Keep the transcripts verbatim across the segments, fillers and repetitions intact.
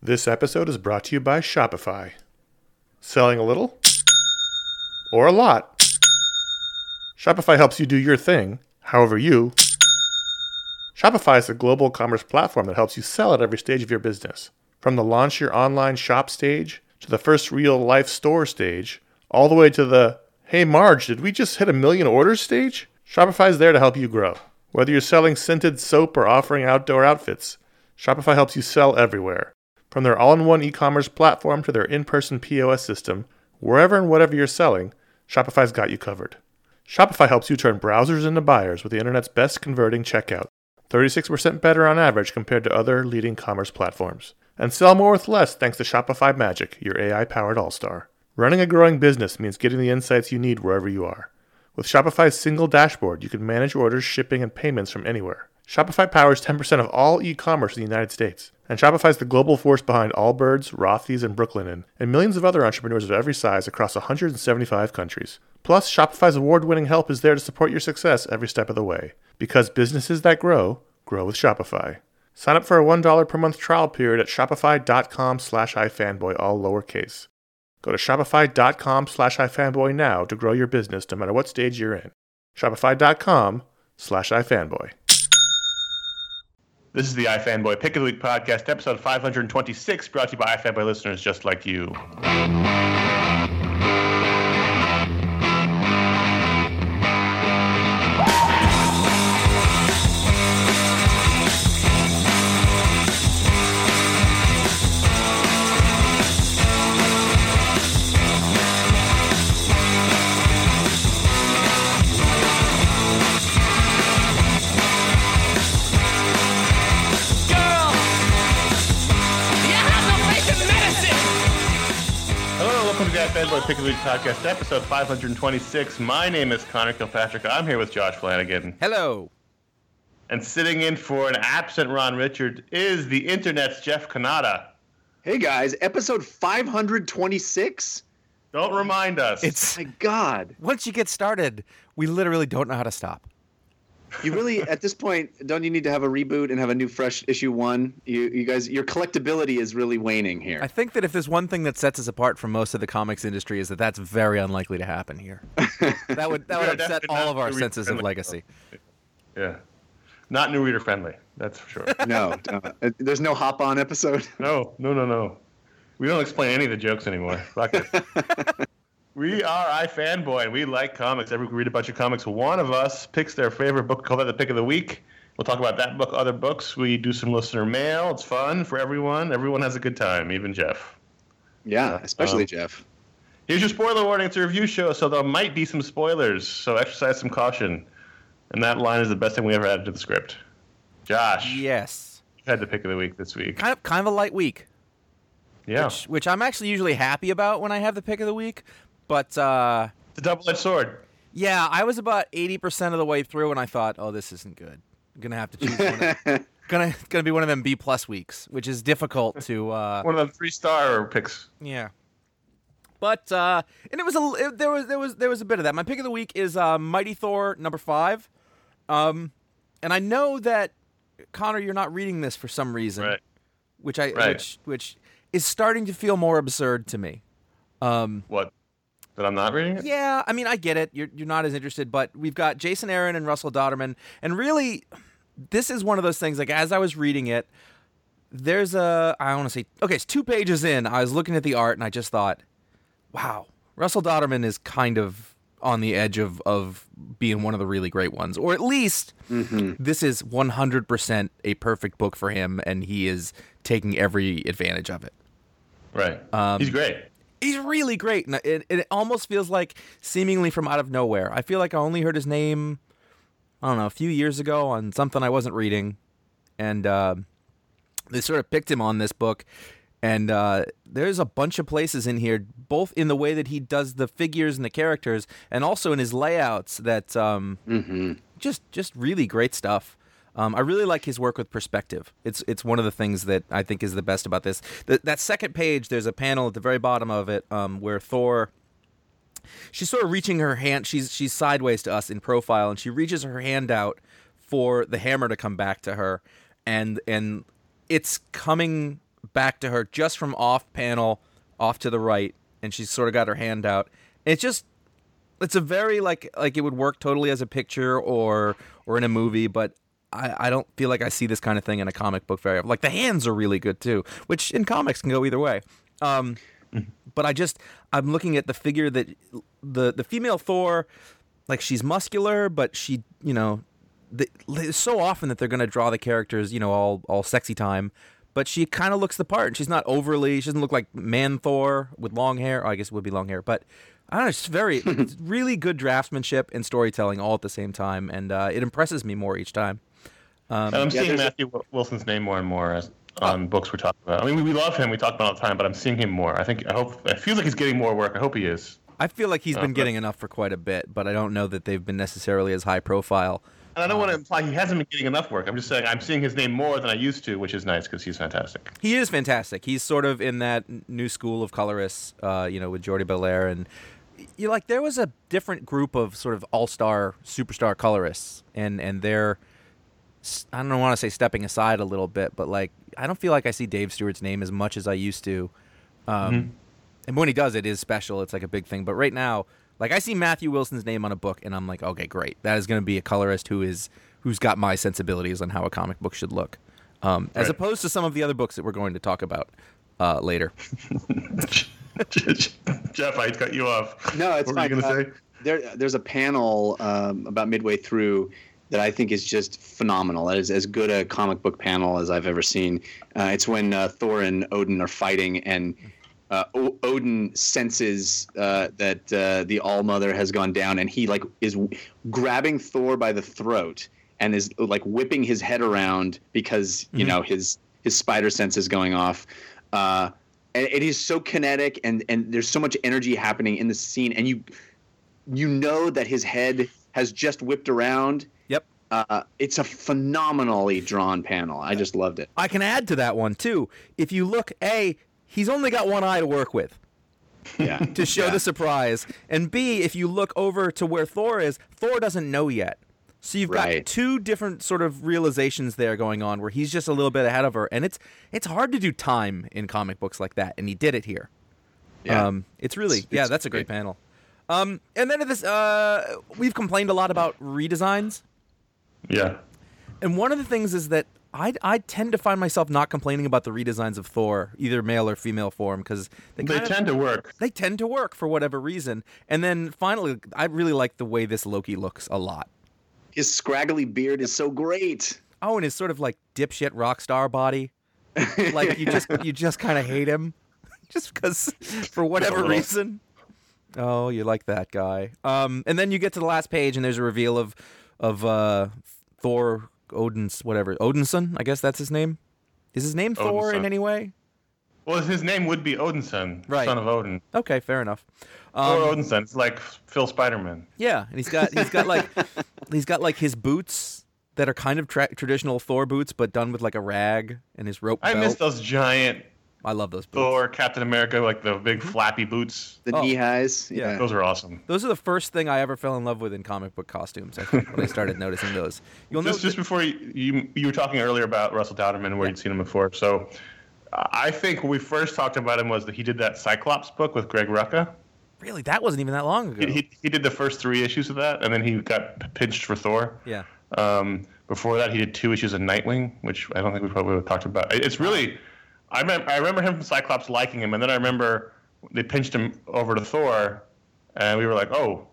This episode is brought to you by Shopify. Selling a little? Or a lot? Shopify helps you do your thing, however you. Shopify is a global commerce platform that helps you sell at every stage of your business. From the launch your online shop stage, to the first real-life store stage, all the way to the, hey Marge, did we just hit a million orders stage? Shopify is there to help you grow. Whether you're selling scented soap or offering outdoor outfits, Shopify helps you sell everywhere. From their all-in-one e-commerce platform to their in-person P O S system, wherever and whatever you're selling, Shopify's got you covered. Shopify helps you turn browsers into buyers with the internet's best converting checkout, thirty-six percent better on average compared to other leading commerce platforms. And sell more with less thanks to Shopify Magic, your A I-powered all-star. Running a growing business means getting the insights you need wherever you are. With Shopify's single dashboard, you can manage orders, shipping, and payments from anywhere. Shopify powers ten percent of all e-commerce in the United States. And Shopify's the global force behind Allbirds, Rothy's, and Brooklinen, and millions of other entrepreneurs of every size across one hundred seventy-five countries. Plus, Shopify's award-winning help is there to support your success every step of the way. Because businesses that grow, grow with Shopify. Sign up for a one dollar per month trial period at shopify.com slash ifanboy, all lowercase. Go to shopify.com slash ifanboy now to grow your business no matter what stage you're in. Shopify.com slash ifanboy. This is the iFanboy Pick of the Week podcast, episode five hundred twenty-six, brought to you by iFanboy listeners just like you. Fanboy Pick of the Week podcast, episode five hundred twenty-six. My name is Connor Kilpatrick. I'm here with Josh Flanagan. Hello. And sitting in for an absent Ron Richard is the internet's Jeff Kanata. Hey guys, episode five hundred twenty-six? Don't remind us. It's my God. Once you get started, we literally don't know how to stop. You really, at this point, don't you need to have a reboot and have a new fresh issue one? You, you guys, your collectability is really waning here. I think that if there's one thing that sets us apart from most of the comics industry is that that's very unlikely to happen here. That would that would upset all of our senses of legacy. Yeah. Not new reader friendly, that's for sure. No, uh, there's no hop on episode? No, no, no, no. We don't explain any of the jokes anymore. Fuck it. We are iFanboy, and we like comics. Every week we read a bunch of comics. One of us picks their favorite book, call that the Pick of the Week. We'll talk about that book, other books. We do some listener mail. It's fun for everyone. Everyone has a good time, even Jeff. Yeah, especially um, Jeff. Here's your spoiler warning. It's a review show, so there might be some spoilers, so exercise some caution. And that line is the best thing we ever added to the script. Josh. Yes. You had the Pick of the Week this week. Kind of, kind of a light week. Yeah. Which, which I'm actually usually happy about when I have the Pick of the Week. But, uh... it's a double-edged sword. Yeah, I was about eighty percent of the way through, and I thought, oh, this isn't good. I'm going to have to choose one of... gonna, gonna be one of them B-plus weeks, which is difficult to, uh... one of them three-star picks. Yeah. But, uh... And it was a... It, there was there was, there was a bit of that. My Pick of the Week is uh, Mighty Thor number five. Um... And I know that, Connor, you're not reading this for some reason. Right. Which I... Right. Which, which is starting to feel more absurd to me. Um... What? That I'm not reading it? Yeah, I mean, I get it. You're you're not as interested, but we've got Jason Aaron and Russell Dodderman, and really, this is one of those things, like, as I was reading it, there's a, I want to say, okay, it's two pages in, I was looking at the art, and I just thought, wow, Russell Dodderman is kind of on the edge of, of being one of the really great ones, or at least, mm-hmm. This is one hundred percent a perfect book for him, and he is taking every advantage of it. Right. Um, He's great. He's really great, and it, it almost feels like seemingly from out of nowhere. I feel like I only heard his name, I don't know, a few years ago on something I wasn't reading, and uh, they sort of picked him on this book, and uh, there's a bunch of places in here, both in the way that he does the figures and the characters, and also in his layouts that um, mm-hmm. just just really great stuff. Um, I really like his work with perspective. It's it's one of the things that I think is the best about this. The, that second page, there's a panel at the very bottom of it um, where Thor, she's sort of reaching her hand. She's she's sideways to us in profile, and she reaches her hand out for the hammer to come back to her, and and it's coming back to her just from off panel, off to the right, and she's sort of got her hand out. It's just, it's a very like like it would work totally as a picture or or in a movie, but I, I don't feel like I see this kind of thing in a comic book very often. Like the hands are really good too, which in comics can go either way. Um, but I just I'm looking at the figure that the the female Thor, like she's muscular, but she you know. The, it's so often that they're going to draw the characters, you know, all all sexy time, but she kind of looks the part. And she's not overly. She doesn't look like man Thor with long hair. Oh, I guess it would be long hair, but I don't know. It's very, it's really good draftsmanship and storytelling all at the same time, and uh, it impresses me more each time. Um, and I'm yeah, seeing a- Matthew Wilson's name more and more as, on oh. books we're talking about. I mean, we, we love him. We talk about it all the time, but I'm seeing him more. I think. I hope. It feels like he's getting more work. I hope he is. I feel like he's uh, been but, getting enough for quite a bit, but I don't know that they've been necessarily as high profile. And I don't want to imply he hasn't been getting enough work. I'm just saying I'm seeing his name more than I used to, which is nice because he's fantastic. He is fantastic. He's sort of in that new school of colorists, uh, you know, with Jordi Belair. And you like there was a different group of sort of all-star, superstar colorists, and, and they're, I don't want to say stepping aside a little bit, but like I don't feel like I see Dave Stewart's name as much as I used to. Um, mm-hmm. And when he does, it is special. It's like a big thing. But right now, like I see Matthew Wilson's name on a book, and I'm like, okay, great. That is going to be a colorist who is who's got my sensibilities on how a comic book should look, um, as right. opposed to some of the other books that we're going to talk about uh, later. Jeff, I cut you off. No, it's what fine. Were you going to uh, say? There, there's a panel um, about midway through that I think is just phenomenal. That is as good a comic book panel as I've ever seen. Uh, it's when uh, Thor and Odin are fighting, and Uh, o- Odin senses uh, that uh, the All-Mother has gone down, and he like is w- grabbing Thor by the throat and is like whipping his head around because you mm-hmm. know his his spider sense is going off. Uh, and it is so kinetic, and and there's so much energy happening in the scene, and you you know that his head has just whipped around. Yep. Uh, it's a phenomenally drawn panel. I just loved it. I can add to that one too. If you look, A, he's only got one eye to work with. Yeah. To show yeah. the surprise. And B, if you look over to where Thor is, Thor doesn't know yet. So you've right. got two different sort of realizations there going on where he's just a little bit ahead of her. And it's it's hard to do time in comic books like that. And he did it here. Yeah. Um, it's really, it's, yeah, it's that's a great, great panel. Um, and then this, uh, we've complained a lot about redesigns. Yeah. And one of the things is that I, I tend to find myself not complaining about the redesigns of Thor, either male or female form, because they, they tend of, to work. They tend to work for whatever reason. And then finally, I really like the way this Loki looks a lot. His scraggly beard is so great. Oh, and his sort of like dipshit rock star body. Like you just you just kind of hate him, just because for whatever no, reason. Oh, you like that guy. Um, and then you get to the last page, and there's a reveal of of uh, Thor. Odin's whatever Odinson, I guess that's his name. Is his name Thor Odinson. in any way? Well, his name would be Odinson, right. son of Odin. Okay, fair enough. Um, or Odinson, it's like Phil Spider-Man. Yeah, and he's got he's got like he's got like his boots that are kind of tra- traditional Thor boots, but done with like a rag and his rope. I belt. miss those giant. I love those boots. Thor, Captain America, like the big flappy boots. The oh. knee highs. Yeah. yeah, those are awesome. Those are the first thing I ever fell in love with in comic book costumes. I think when I started noticing those. You'll just, know just before you, you you were talking earlier about Russell Dowderman, where yeah. you'd seen him before. So, uh, I think when we first talked about him was that he did that Cyclops book with Greg Rucka. Really, that wasn't even that long ago. He, he he did the first three issues of that, and then he got pinched for Thor. Yeah. Um, before that, he did two issues of Nightwing, which I don't think we probably would have talked about. It's really, I remember, I remember him from Cyclops liking him, and then I remember they pinched him over to Thor, and we were like, oh,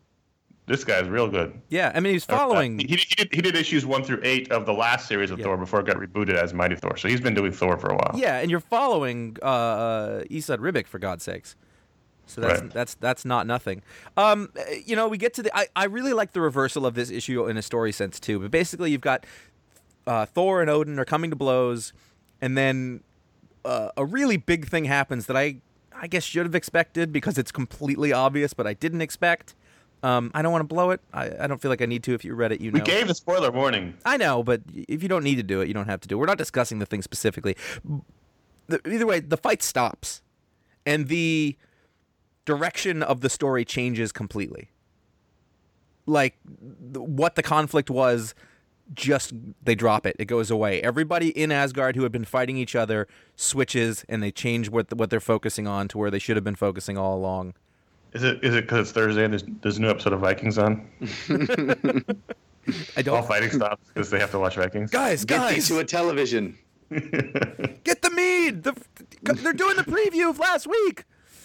this guy's real good. Yeah, I mean, he's following. Uh, he, he, did, he did issues one through eight of the last series of yeah. Thor before it got rebooted as Mighty Thor. So he's been doing Thor for a while. Yeah, and you're following uh, uh, Esad Ribic, for God's sakes. So that's Right. that's that's not nothing. Um, you know, we get to the. I, I really like the reversal of this issue in a story sense too. But basically, you've got uh, Thor and Odin are coming to blows, and then uh, a really big thing happens that I I guess should have expected because it's completely obvious, but I didn't expect. Um, I don't want to blow it. I, I don't feel like I need to. If you read it, you know. We gave the spoiler warning. I know, but if you don't need to do it, you don't have to do it. We're not discussing the thing specifically. The, either way, the fight stops, and the direction of the story changes completely. Like, th- what the conflict was just they drop it. It goes away. Everybody in Asgard who had been fighting each other switches, and they change what what they're focusing on to where they should have been focusing all along. Is it is it because it's Thursday and there's, there's a new episode of Vikings on? I don't. All fighting stops because they have to watch Vikings. Guys, Get guys, these to a television. get the mead. The, they're doing the preview of last week.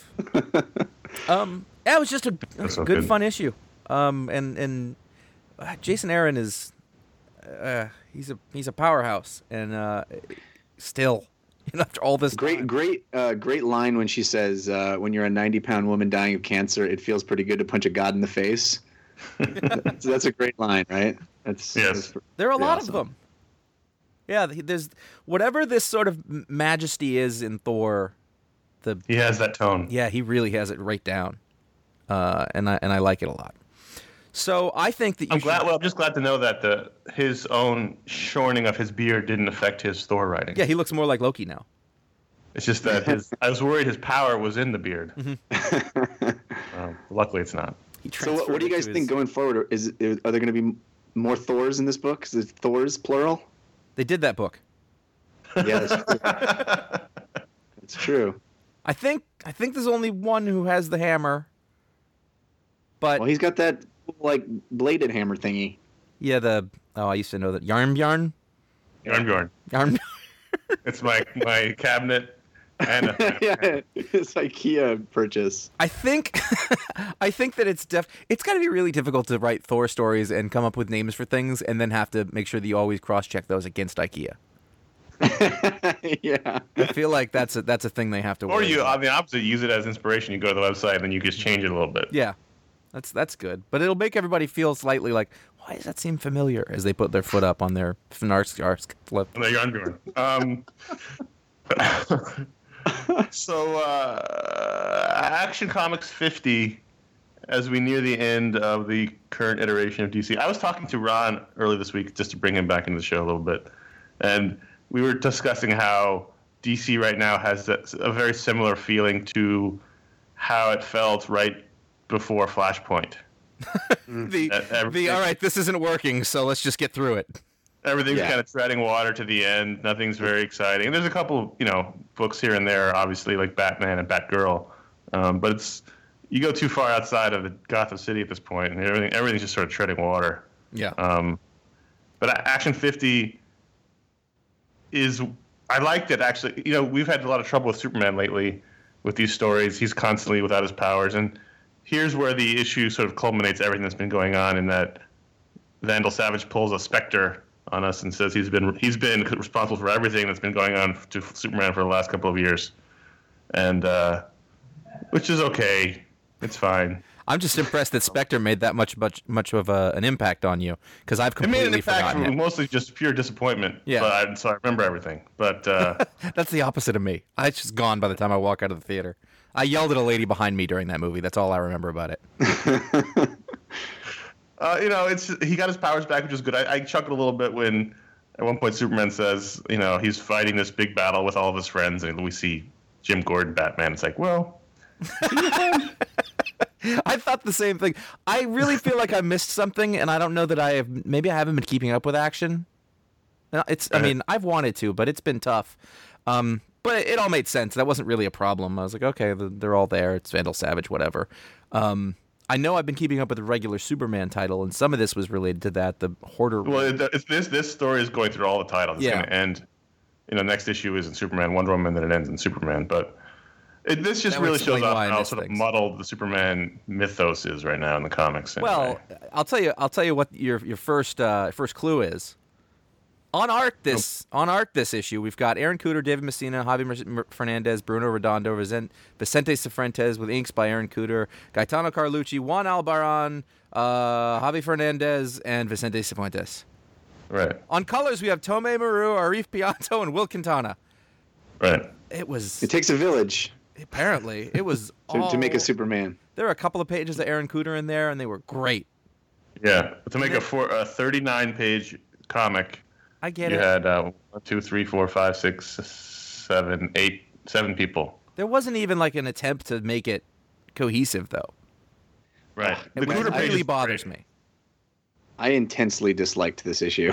um, yeah, it was just a, a so good, good. fun issue. Um, and and uh, Jason Aaron is, uh, he's a he's a powerhouse, and uh, still, you know, after all this, Great, time. great, uh, great line when she says, uh, "When you're a ninety pound woman dying of cancer, it feels pretty good to punch a god in the face." that's, that's a great line, right? That's Yes. that's There are a pretty lot awesome. of them. Yeah, there's whatever this sort of majesty is in Thor. The He has that tone. yeah, he really has it right down, uh, and I and I like it a lot. So I think that you I'm should, glad. Well, I'm just glad to know that the his own shortening of his beard didn't affect his Thor writing. yeah, he looks more like Loki now. It's just that his. I was worried his power was in the beard. Mm-hmm. Um, luckily, it's not. He So, what, what do you transferred it guys to think his- going forward? Is are there going to be more Thors in this book? Is it Thors plural? They did that book. Yeah, that's true. It's true. I think I think there's only one who has the hammer. But Well, he's got that like bladed hammer thingy. yeah, the oh, I used to know that Yarnbjarn. Yarnbjorn. Yarn. It's my my cabinet and a, Yeah, it's IKEA purchase. I think I think that it's def it's got to be really difficult to write Thor stories and come up with names for things and then have to make sure that you always cross-check those against IKEA. Yeah. I feel like that's a that's a thing they have to or worry you about. on the opposite, use it as inspiration. You go to the website and then you just change it a little bit. Yeah. That's that's good. But it'll make everybody feel slightly like, why does that seem familiar as they put their foot up on their Fnarsk flip. No, Yarnbjorn. Um, so, uh, Action Comics fifty, as we near the end of the current iteration of D C. I was talking to Ron early this week just to bring him back into the show a little bit, and we were discussing how D C right now has a, a very similar feeling to how it felt right before Flashpoint. The, Uh, the everything- all right, this isn't working, so let's just get through it. Everything's Yeah. kind of treading water to the end. Nothing's very exciting. And there's a couple, you know, books here and there, obviously, like Batman and Batgirl. Um, but it's you go too far outside of the Gotham City at this point, and everything everything's just sort of treading water. Yeah. Um, but A- Action fifty is I liked it actually. You know, we've had a lot of trouble with Superman lately with these stories. He's constantly without his powers, and here's where the issue sort of culminates everything that's been going on in that Vandal Savage pulls a Spectre on us and says he's been he's been responsible for everything that's been going on to Superman for the last couple of years, and uh, which is okay. It's fine. I'm just impressed that Spectre made that much much much of a, an impact on you because I've It made completely an impact forgotten from it. mostly just pure disappointment. Yeah. But I, so I remember everything. But uh, That's the opposite of me. I it's just gone by the time I walk out of the theater. I yelled at a lady behind me during that movie. That's all I remember about it. uh, you know, it's he got his powers back, which is good. I, I chuckled a little bit when at one point Superman says, you know, he's fighting this big battle with all of his friends, and we see Jim Gordon, Batman. It's like, well, I thought the same thing. I really feel like I missed something, and I don't know that I have. Maybe I haven't been keeping up with Action. No, It's. I mean, I've wanted to, but it's been tough. Um, but it all made sense. That wasn't really a problem. I was like, okay, th- they're all there. It's Vandal Savage, whatever. Um, I know I've been keeping up with the regular Superman title, and some of this was related to that. The Hoarder. well, it, it's, this this story is going through all the titles. It's Yeah. going to end. You know, next issue is in Superman, Wonder Woman, then it ends in Superman. But it, this just That would really shows explain why I off how missed sort of things. muddled the Superman mythos is right now in the comics. Anyway. Well, I'll tell you. I'll tell you what your your first uh, first clue is. On art this on art this issue, we've got Aaron Cooter, David Messina, Javi Mer- Mer- Fernandez, Bruno Redondo, Vicen- Vicente Cifuentes with inks by Aaron Cooter, Gaetano Carlucci, Juan Albaran, uh, Javi Fernandez, and Vicente Cifuentes. right, On colors, we have Tomei Maru, Arif Pianto, and Will Quintana. right. It was It takes a village apparently it was to, all, to make a Superman. There were a couple of pages of Aaron Cooter in there, and they were great. Yeah, but to make And a four a thirty-nine page comic, I get you it. had uh, one, two, three, four, five, six, seven, eight, seven people. There wasn't even like an attempt to make it cohesive, though. Right. It The Cooter page really is bothers great. me. I intensely disliked this issue.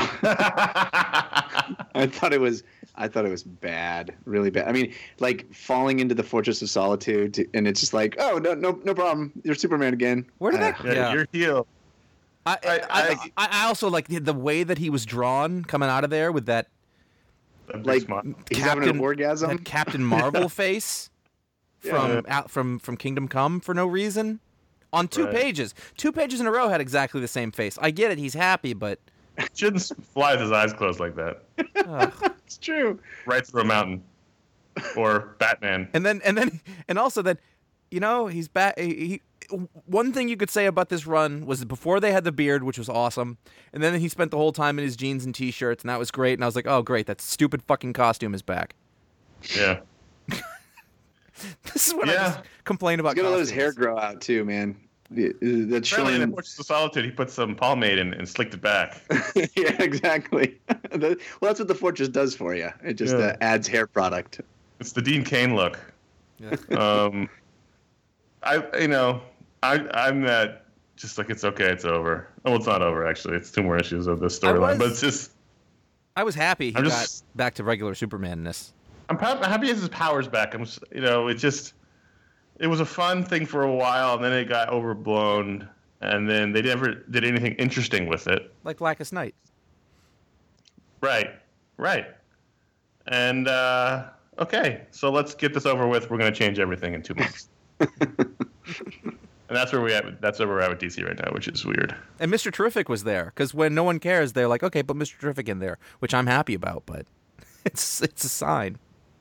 I thought it was I thought it was bad, really bad. I mean, like falling into the Fortress of Solitude, to, and it's just like, oh no, no, no problem. You're Superman again. Where did that? Uh, Yeah, Yeah. your heel. I, I- I, I, I also like the, the way that he was drawn coming out of there with that A big Like- smile. He's having an orgasm. that Captain Marvel face from Yeah. out from from Kingdom Come for no reason on two Right. pages. Two pages in a row had exactly the same face. I get it, he's happy, but Shouldn't fly with his eyes closed like that. ugh. It's true. Right through a mountain. Or Batman. and then and then and also that you know he's back. He, he one thing you could say about this run was that before they had the beard, which was awesome, and then he spent the whole time in his jeans and t-shirts, and that was great. And I was like, oh great, that stupid fucking costume is back. Yeah. This is what I Yeah. just complain about. He's gonna let his hair costumes. grow out too, man. That's Apparently in showing. Fortress of Solitude, he put some pomade in and slicked it back. Yeah, exactly. The- well, that's what the Fortress does for you. It just Yeah. uh, adds hair product. It's the Dean Cain look. Yeah. Um, I, you know, I, I'm that just like it's okay, it's over. Well, it's not over actually. It's two more issues of this I storyline, was- but it's just I was happy he I'm got just- back to regular Superman-ness. I'm proud, I'm happy he has his powers back. I'm, just, you know, it just it was a fun thing for a while, and then it got overblown, and then they never did anything interesting with it. Like Blackest Night. Right, right, and uh, okay, so let's get this over with. We're going to change everything in two months. And that's where we at. That's where we're at with D C right now, which is weird. And Mister Terrific was there because when no one cares, they're like, okay, put Mister Terrific in there, which I'm happy about, but it's it's a sign.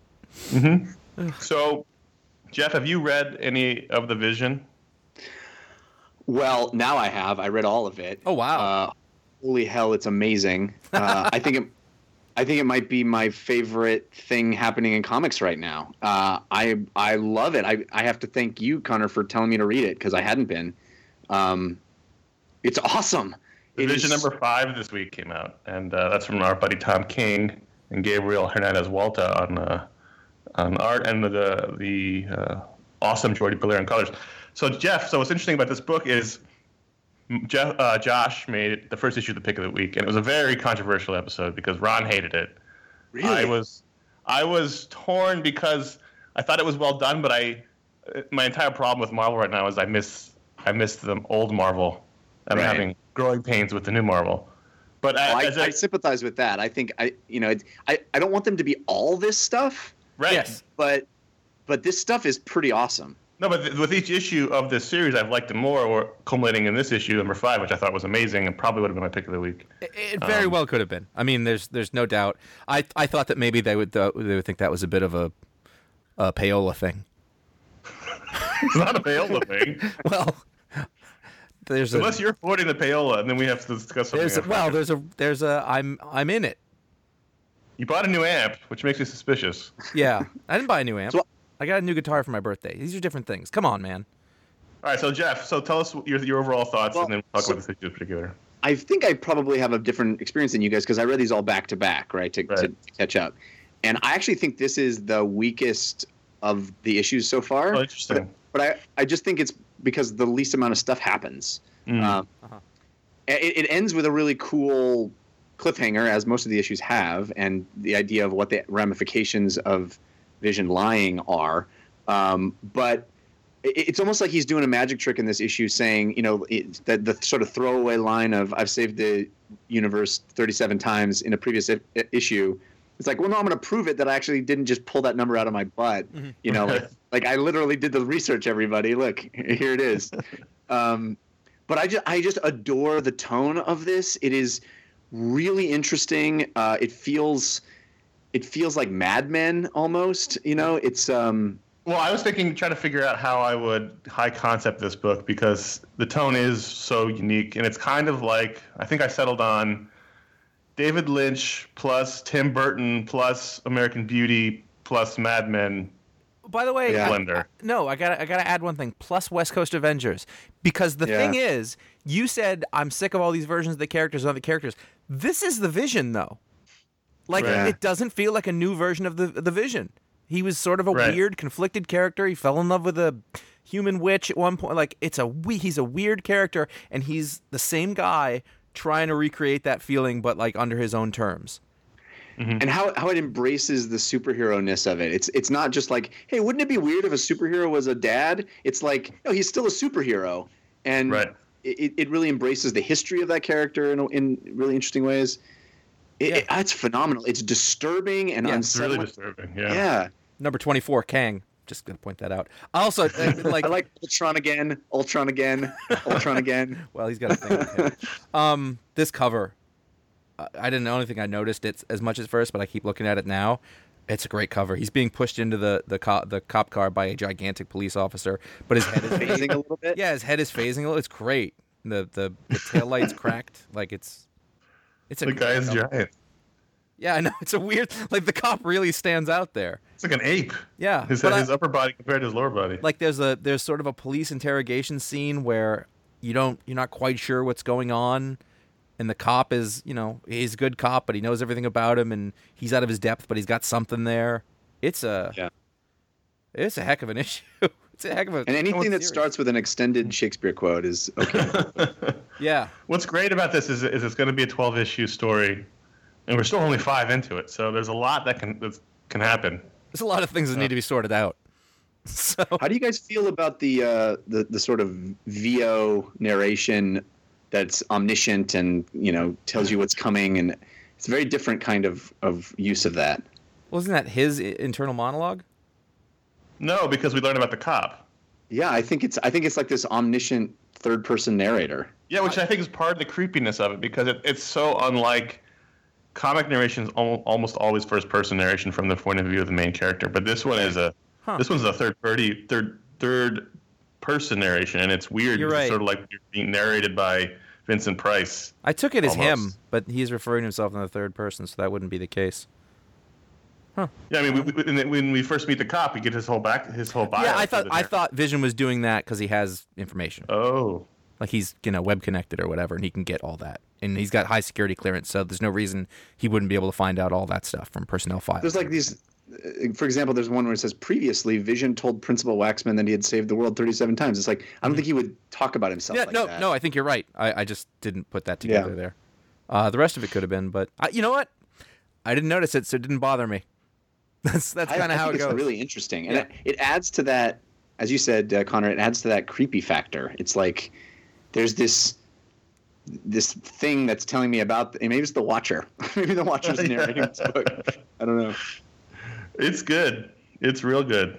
So, Jeff, have you read any of the Vision? Well, now I have. I read all of it. Oh, wow. Uh, holy hell, it's amazing. Uh, I think it. I think it might be my favorite thing happening in comics right now. Uh, I I love it. I I have to thank you, Connor, for telling me to read it because I hadn't been. Um, it's awesome. The It Vision is- number five this week came out, and uh, that's from our buddy Tom King and Gabriel Hernandez Walta on uh, on art and the the uh, awesome Jordi Belair on colors. So Jeff, so what's interesting about this book is Jeff, uh, Josh made it the first issue of the pick of the week, and it was a very controversial episode because Ron hated it. Really? I was I was torn because I thought it was well done, but I my entire problem with Marvel right now is I miss I miss the old Marvel, and I'm Right. having growing pains with the new Marvel. But Well, I, as I I, sympathize with that. I think I, you know, it, I, I don't want them to be all this stuff, right. Yes. but, but this stuff is pretty awesome. No, but th- with each issue of this series, I've liked it more, or culminating in this issue, number five, which I thought was amazing and probably would have been my pick of the week. It, it very Um, well could have been. I mean, there's there's no doubt. I I thought that maybe they would uh, they would think that was a bit of a, a payola thing. It's not a payola thing. Well, there's a Unless you're avoiding the payola, and then we have to discuss something. there's a, else. well there's a there's a I'm I'm in it. You bought a new amp, which makes me suspicious. Yeah, I didn't buy a new amp. So- I got a new guitar for my birthday. These are different things. Come on, man. All right, so Jeff, so tell us your, your overall thoughts, Well, and then we'll talk so- about this issue in particular. I think I probably have a different experience than you guys because I read these all back to back, right, to, Right. to catch up. And I actually think this is the weakest of the issues so far. Oh, interesting. But I, I just think it's because the least amount of stuff happens. Mm. Um, Uh-huh. it, it ends with a really cool cliffhanger, as most of the issues have, and the idea of what the ramifications of Vision lying are. Um, but it, it's almost like he's doing a magic trick in this issue, saying, you know, it, that the sort of throwaway line of "I've saved the universe thirty-seven times" in a previous I- issue. It's like, well, no, I'm going to prove it that I actually didn't just pull that number out of my butt. Mm-hmm. You know, like, like I literally did the research. Everybody, look, here it is. Um, but I just, I just adore the tone of this. It is really interesting. Uh, it feels, it feels like Mad Men almost. You know, it's. Um, Well, I was thinking, trying to figure out how I would high concept this book because the tone is so unique, and it's kind of like I think I settled on David Lynch plus Tim Burton plus American Beauty plus Mad Men By the way, Yeah. I- blender. I- no, I got I got to add one thing. Plus West Coast Avengers, because the Yeah. thing is, you said I'm sick of all these versions of the characters and other characters. This is the Vision, though. Like Right. it doesn't feel like a new version of the the Vision. He was sort of a Right. weird, conflicted character. He fell in love with a human witch at one point. Like it's a we- he's a weird character, and he's the same guy trying to recreate that feeling, but like under his own terms. Mm-hmm. And how, how it embraces the superhero-ness of it. It's it's not just like, hey, wouldn't it be weird if a superhero was a dad? It's like, no, he's still a superhero. And right. it, it really embraces the history of that character in, in really interesting ways. It, yeah. it, it's phenomenal. It's disturbing and yeah, unsettling. It's really disturbing, yeah. Yeah. Number twenty-four, Kang. Just going to point that out. Also, uh, like... I like Ultron again, Ultron again, Ultron again. Well, he's got a thing with him. Um, this cover... I didn't know anything. I noticed it as much at first, but I keep looking at it now. It's a great cover. He's being pushed into the the, co- the cop car by a gigantic police officer, but his head is phasing a little bit. Yeah, his head is phasing a little. It's great. The the, the tail light's cracked. Like it's it's a the guy is cover. giant. Yeah, I know. It's a weird. Like the cop really stands out there. It's like an ape. Yeah, his but his I, upper body compared to his lower body. Like there's a there's sort of a police interrogation scene where you don't you're not quite sure what's going on. And the cop is, you know, he's a good cop, but he knows everything about him, and he's out of his depth, but he's got something there. It's a, yeah. it's a heck of an issue. It's a heck of a. And anything that series. starts with an extended Shakespeare quote is okay. Yeah. What's great about this is, is it's going to be a twelve issue story, and we're still only five into it, so there's a lot that can that can happen. There's a lot of things that need to be sorted out. So, how do you guys feel about the uh, the the sort of V O narration? That's omniscient and, you know, tells you what's coming, and it's a very different kind of, of use of that. Wasn't that his internal monologue? No, because we learned about the cop. Yeah, I think it's I think it's like this omniscient third person narrator. Yeah, which I think is part of the creepiness of it, because it, it's so unlike comic narration is al- almost always first person narration from the point of view of the main character, but this one is a huh. this one's a third party third third person narration, and it's weird. You're right. It's sort of like you're being narrated by Vincent Price. I took it as almost. him, but he's referring to himself in the third person, so that wouldn't be the case. Huh. Yeah, I mean, we, we, when we first meet the cop, we get his whole back, his whole bio. Yeah, I thought I thought Vision was doing that because he has information. Oh, like he's you know web connected or whatever, and he can get all that, and he's got high security clearance, so there's no reason he wouldn't be able to find out all that stuff from personnel files. There's like these. For example, there's one where it says previously Vision told Principal Waxman that he had saved the world thirty-seven times. It's like I don't think he would talk about himself. Yeah, like no, that. no, I think you're right. I, I just didn't put that together Yeah. there. Uh, the rest of it could have been, but I, you know what? I didn't notice it, so it didn't bother me. That's that's kind of how it it's goes. Really interesting, and Yeah. it, it adds to that, as you said, uh, Connor. It adds to that creepy factor. It's like there's this this thing that's telling me about. And maybe it's the Watcher. Maybe the Watcher's narrating this book. I don't know. It's good. It's real good.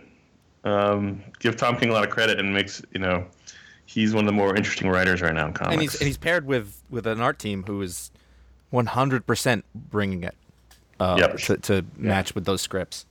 Um, give Tom King a lot of credit, and makes you know he's one of the more interesting writers right now in comics. And he's and he's paired with, with an art team who is one hundred percent bringing it uh, Yep. to, to match with those scripts.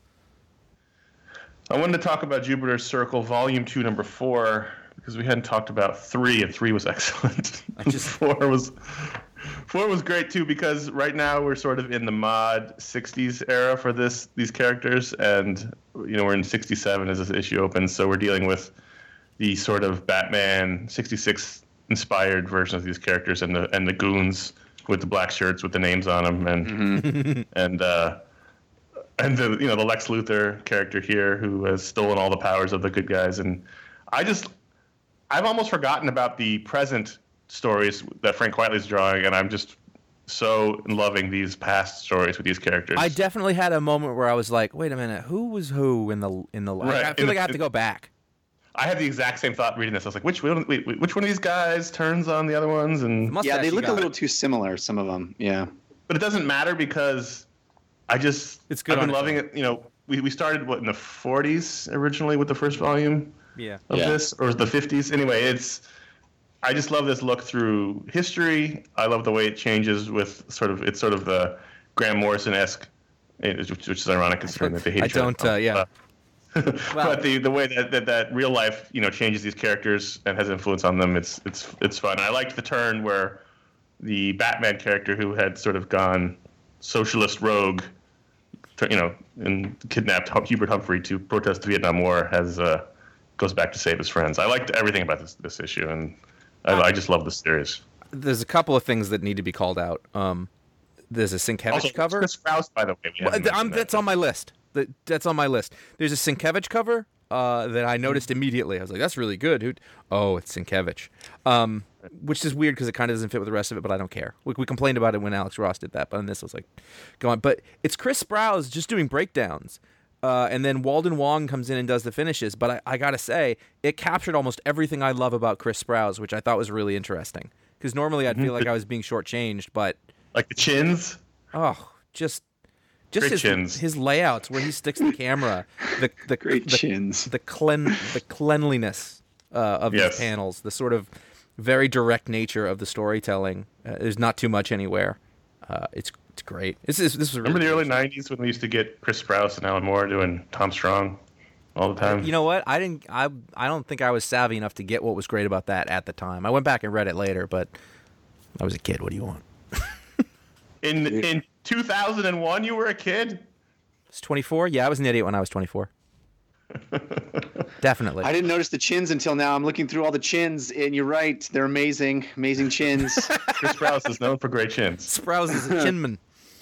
I wanted to talk about Jupiter's Circle, Volume Two, Number Four, because we hadn't talked about three, and three was excellent. I just four was four was great too, because right now we're sort of in the mod sixties era for this these characters, and you know we're in sixty-seven as this issue opens, so we're dealing with the sort of Batman sixty-six inspired version of these characters, and the and the goons with the black shirts with the names on them, and Mm-hmm. and uh, and the you know the Lex Luthor character here who has stolen all the powers of the good guys, and I just I've almost forgotten about the present stories that Frank Quitely's drawing, and I'm just so loving these past stories with these characters. I definitely had a moment where I was like, "Wait a minute, who was who in the in the?" Right. I feel In like the- I have to go back. I had the exact same thought reading this. I was like, which one, wait, which one of these guys turns on the other ones? And Mustache Yeah, they you look a got. little too similar. Some of them. Yeah. but it doesn't matter because I just It's good I've on been its loving own. it. You know, we we started what in the forties originally with the first volume Yeah. of Yeah. this, or was it the fifties? Anyway, it's I just love this look through history. I love the way it changes with sort of it's sort of the Graham Morrison-esque, which, which is ironic considering that they hate I each other. don't. Uh, yeah. But the, the way that, that that real life you know changes these characters and has influence on them, it's it's it's fun. I liked the turn where the Batman character who had sort of gone socialist rogue, to- you know, and kidnapped Hu- Hubert Humphrey to protest the Vietnam War, has uh, goes back to save his friends. I liked everything about this this issue, and I, I just love this series. There's a couple of things that need to be called out. Um, there's a Sienkiewicz Also, cover. Chris Sprouse, by the way. we Well, haven't I'm, mentioned that's that. on my list. That, that's on my list. There's a Sienkiewicz cover uh, that I noticed immediately. I was like, "That's really good, dude." Oh, it's Sienkiewicz, um, which is weird because it kind of doesn't fit with the rest of it. But I don't care. We, we complained about it when Alex Ross did that, but on this I was like, "Go on." But it's Chris Sprouse just doing breakdowns, uh, and then Walden Wong comes in and does the finishes. But I, I gotta say, it captured almost everything I love about Chris Sprouse, which I thought was really interesting. Because normally I'd feel like I was being shortchanged, but Like the chins. oh, just. Just Great his, chins. his layouts where he sticks the camera, the the Great the, chins. the clean the cleanliness uh, of Yes. these panels, the sort of very direct nature of the storytelling. Uh, there's not too much anywhere. Uh, it's it's great. This is this was really Remember the early good. nineties when we used to get Chris Sprouse and Alan Moore doing Tom Strong all the time? You know what? I didn't. I I don't think I was savvy enough to get what was great about that at the time. I went back and read it later, but I was a kid. What do you want? In in two thousand one, you were a kid? It's twenty-four. Yeah, I was an idiot when I was twenty-four. Definitely. I didn't notice the chins until now. I'm looking through all the chins, and you're right. They're amazing. Amazing chins. Chris Sprouse is known for great chins. Sprouse is a chinman.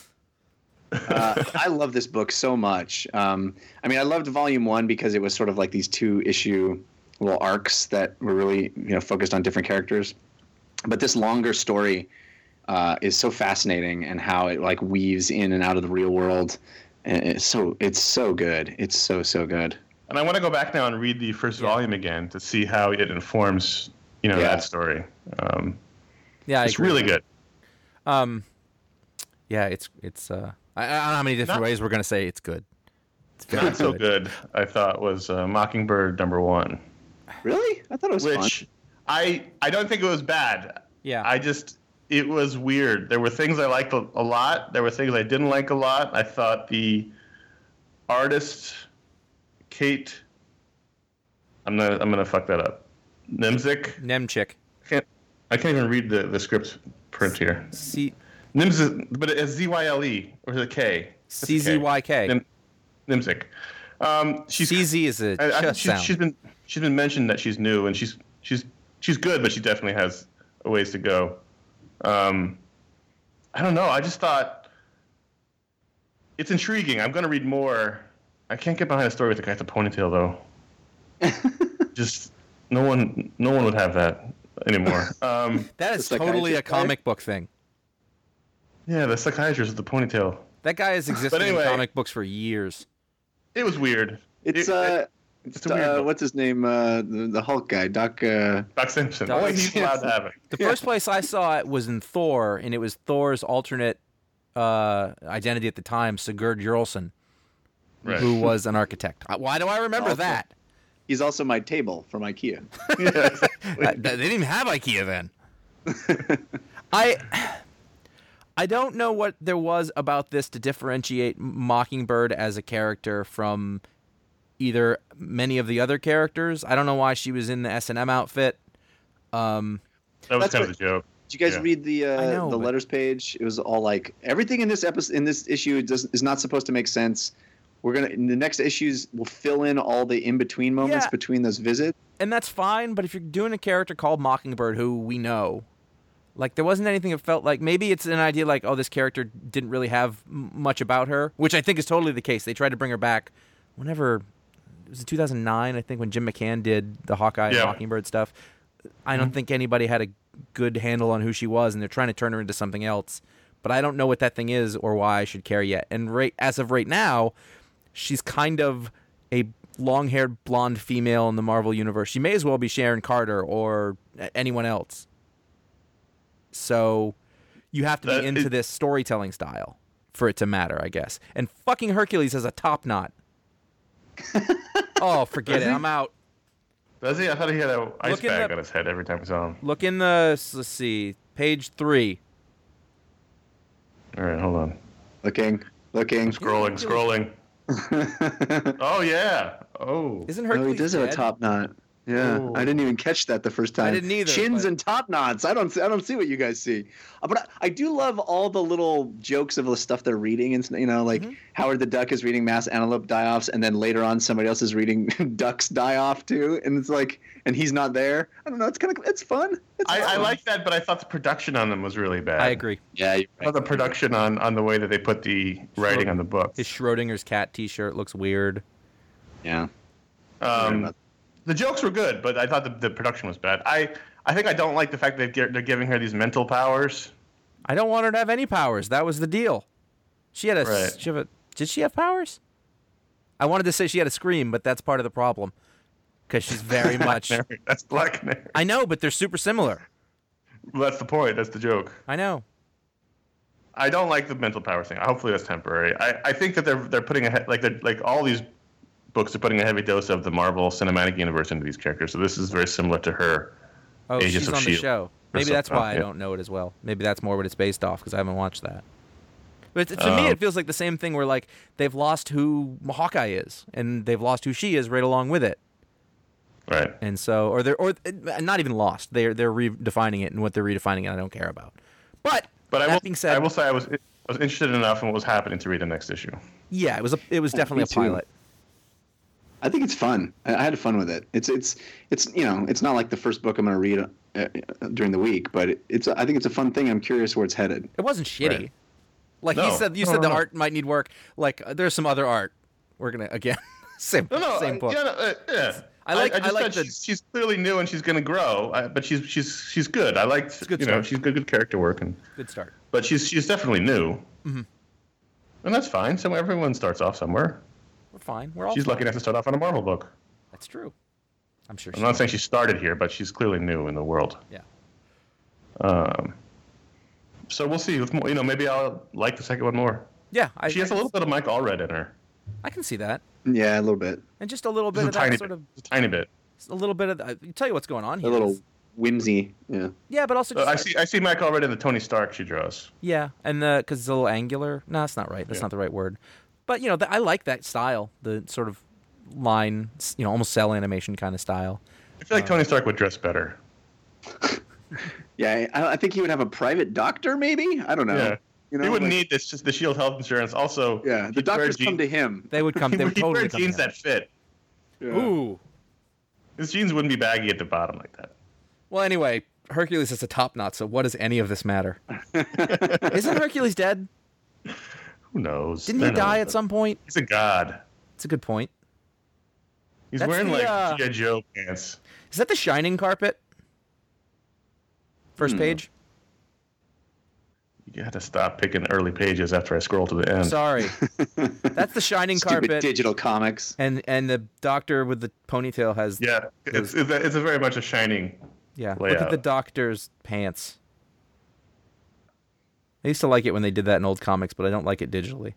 uh, I love this book so much. Um, I mean, I loved volume one because it was sort of like these two issue little arcs that were really, you know, focused on different characters. But this longer story uh, is so fascinating, and how it like weaves in and out of the real world. And it's so it's so good. It's so so good. And I want to go back now and read the first Yeah. volume again to see how it informs, you know, Yeah. that story. Um, Yeah, I it's agree. really good. Um, yeah, it's it's. Uh, I, I don't know how many different Not- ways we're gonna say it's good. It's very Not so good, I thought, was uh, Mockingbird number one, Really? I thought it was which I I don't think it was bad. Yeah. I just it was weird. There were things I liked a, a lot. There were things I didn't like a lot. I thought the artist Kate, I'm gonna I'm gonna fuck that up. Nimzik. Nemchik. I can't I can't even read the, the script print here. C Nimzik, but it's Z Y L E or is it K? It's a C Z Y K. Nim, Nimzik. Um, she's C Z is a I, I, just she's, sound. she's been she's been mentioned that she's new and she's she's she's good, but she definitely has a ways to go. Um, I don't know. I just thought it's intriguing. I'm going to read more. I can't get behind a story with the guy with the ponytail though. Just no one no one would have that anymore. Um, That is The totally a psychiatrist guy? comic book thing. yeah, the psychiatrist with the ponytail. That guy has existed anyway. in comic books for years. It was weird. It's It- uh, it- it's, it's a weird uh, book. what's his name? Uh, the, the Hulk guy, Doc. Uh, Doc Simpson. Doc Oh, he's allowed to have it. The Yeah. first place I saw it was in Thor, and it was Thor's alternate uh, identity at the time, Sigurd Jorlson, Right. who was an architect. Uh, Why do I remember Also- that? he's also my table from IKEA. Yeah, exactly. Uh, they didn't even have IKEA then. I I don't know what there was about this to differentiate Mockingbird as a character from either many of the other characters. I don't know why she was in the S and M outfit. Um, That was That's kind what- of the joke. Did you guys Yeah. read the uh, I know, the but- letters page? It was all like everything in this episode in this issue does, is not supposed to make sense. We're gonna in the next issues we'll fill in all the in between moments Yeah. between those visits. and that's fine, but if you're doing a character called Mockingbird who we know, like there wasn't anything that felt like maybe it's an idea like, oh, this character didn't really have m- much about her, which I think is totally the case. They tried to bring her back whenever it was in two thousand nine, I think, when Jim McCann did the Hawkeye Yeah. and Mockingbird stuff. I don't think anybody had a good handle on who she was, and they're trying to turn her into something else. But I don't know what that thing is or why I should care yet. And right as of right now, she's kind of a long-haired blonde female in the Marvel universe. She may as well be Sharon Carter or a- anyone else. So you have to That be into is- this storytelling style for it to matter, I guess. And fucking Hercules has a top knot. Oh, forget Does it. he? I'm out. Does he? I thought he had an ice Look in bag the- on his head every time we saw him. Look in the, let's see, page three. All right, hold on. Looking, looking. Scrolling, scrolling. Oh yeah. Oh. Isn't Oh, Hercules he does have a dead? top knot. Yeah, Ooh. I didn't even catch that the first time. didn't either, Chins but- and top knots. I don't. See, I don't see what you guys see. Uh, But I, I do love all the little jokes of the stuff they're reading, and you know, like Mm-hmm. Howard the Duck is reading Mass Antelope Die-Offs, and then later on somebody else is reading Ducks Die-Off too, and it's like, and he's not there. I don't know. It's kind of. It's fun. It's I, I fun. like that, but I thought the production on them was really bad. I agree. Yeah, you're I thought the production on, on the way that they put the writing on the book. His Schrodinger's cat T-shirt looks weird. Yeah. Um, the jokes were good, but I thought the, the production was bad. I, I think I don't like the fact that they're they're giving her these mental powers. I don't want her to have any powers. That was the deal. She had a. Right. She have a did she have powers? I wanted to say she had a scream, but that's part of the problem. Because she's very much. Canary. That's Black Canary. I know, but they're super similar. Well, that's the point. That's the joke. I know. I don't like the mental power thing. Hopefully that's temporary. I, I think that they're they're putting a he- like they're, like all these books are putting a heavy dose of the Marvel Cinematic Universe into these characters. So this is very similar to her. Oh, Agents she's of on S H I E the L D. show. Maybe some- that's why oh, I yeah. don't know it as well. Maybe that's more what it's based off because I haven't watched that. But to to me, Um, it feels like the same thing where like they've lost who Hawkeye is, and they've lost who she is right along with it. Right. And so, or they're or uh, not even lost. They're they're redefining it, and what they're redefining it, I don't care about. But But that I will, being said, I will say I was I was interested enough in what was happening to read the next issue. yeah, it was a it was definitely me a too. pilot. I think it's fun. I, I had fun with it. It's it's it's you know it's not like the first book I'm going to read uh, during the week, but it, it's I think it's a fun thing. I'm curious where it's headed. It wasn't shitty. Right. Like you No. said, you No, said no, the no. art might need work. Like uh, there's some other art. We're gonna again same No, no, same uh, book. yeah, no, uh, yeah. I like- I, I just like thought the- she's, she's clearly new and she's going to grow, uh, but she's she's she's good. I liked good you know start. she's good good character work and Good start. but she's she's definitely new. Mm-hmm. And that's fine. So everyone starts off somewhere. We're fine. We're all. She's fine. lucky enough to start off on a Marvel book. That's true. I'm sure. I'm She, not saying she started here, but she's clearly new in the world. yeah. Um, so we'll see. With more, you know, maybe I'll like the second one more. Yeah. I, She has I, a little bit of Mike Allred in her. I can see that, Yeah, a little bit. and just a little bit Just a of that tiny sort bit. of Just a tiny bit. a little bit of. The, I tell you what's going on A here. little is- whimsy. Yeah. yeah, but also Uh, just I like- see. I see Mike Allred in the Tony Stark she draws. yeah, and the because it's a little angular. No, that's not right. That's Yeah. not the right word. But you know, the, I like that style. The sort of line, you know, almost cell animation kind of style. I feel like Tony Stark would dress better. Yeah, I, I think he would have a private doctor, maybe. I don't know. Yeah. You know, he wouldn't like- need this. Just the Shield health insurance. Also, Yeah, the he'd wear doctors jeans- come to him. They would come. He They would would totally wear come jeans to him. that fit. Yeah. Ooh. His jeans wouldn't be baggy at the bottom like that. Well, anyway, Hercules is a top knot, so what does any of this matter? Isn't Hercules dead? Who knows? Didn't They're he not- die at some point? He's a god. It's a good point. He's That's wearing the, like uh, G I. Joe pants. Is that the Shining carpet? First Hmm. page? You had to stop picking early pages after I scroll to the end. Sorry. That's the Shining Stupid carpet. digital comics. And and the doctor with the ponytail has Yeah, it's it's a, it's a very much a shining. yeah. Look layout. at the doctor's pants. I used to like it when they did that in old comics, but I don't like it digitally.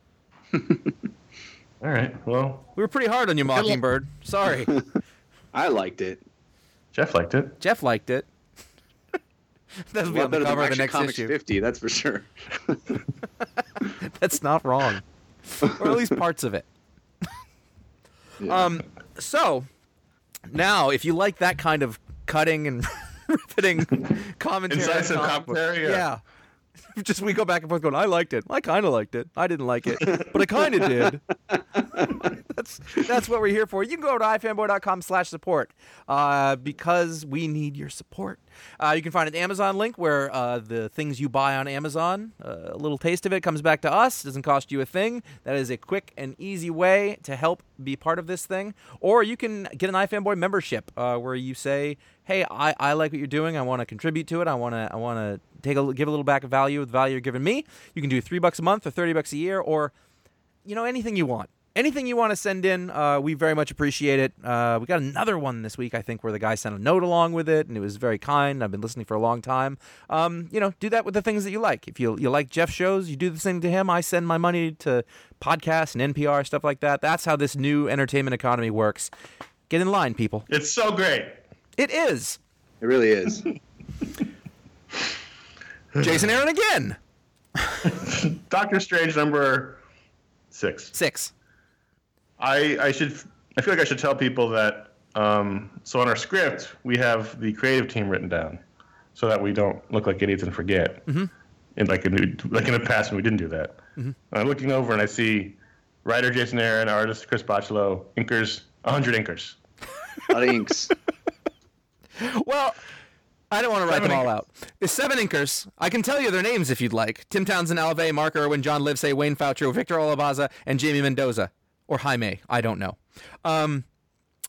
All right. Well, We were pretty hard on you, Mockingbird. Sorry. I liked it. Jeff liked it. Jeff liked it. That'll A be lot on the better than cover of the Action next Comics issue. fifty, that's for sure. That's not wrong. Or at least parts of it. Yeah. Um, so now, if you like that kind of cutting and riveting commentary, on Incisive comic books- commentary, yeah. yeah. Just we go back and forth going, I liked it. I kind of liked it. I didn't like it, but I kind of did. that's that's what we're here for. You can go over to ifanboy.com slash support uh, because we need your support. Uh, you can find an Amazon link where uh, the things you buy on Amazon, uh, a little taste of it comes back to us. Doesn't cost you a thing. That is a quick and easy way to help be part of this thing. Or you can get an iFanboy membership uh, where you say, hey, I, I like what you're doing. I want to contribute to it. I want to I want to take a give a little back of value with the value you're giving me. You can do three bucks a month or thirty bucks a year, or you know anything you want. Anything you want to send in, uh, we very much appreciate it. Uh, we got another one this week, I think, where the guy sent a note along with it, and it was very kind. I've been listening for a long time. Um, you know, do that with the things that you like. If you you like Jeff shows, you do the same to him. I send my money to podcasts and N P R, stuff like that. That's how this new entertainment economy works. Get in line, people. It's so great. It is. It really is. Jason Aaron again. Doctor Strange number six. Six. I I should I feel like I should tell people that. Um, so on our script we have the creative team written down, so that we don't look like idiots and forget. Mm-hmm. And like in like in the past when we didn't do that. Mm-hmm. I'm looking over and I see writer Jason Aaron, artist Chris Bocciolo, inkers one hundred inkers. A lot of inks. Well, I don't want to write Seven them all inkers. out. There's seven inkers. I can tell you their names if you'd like. Tim Townsend, Alve, Mark Irwin, John Livesay, Wayne Faucio, Victor Olabaza, and Jamie Mendoza. Or Jaime. I don't know. Um,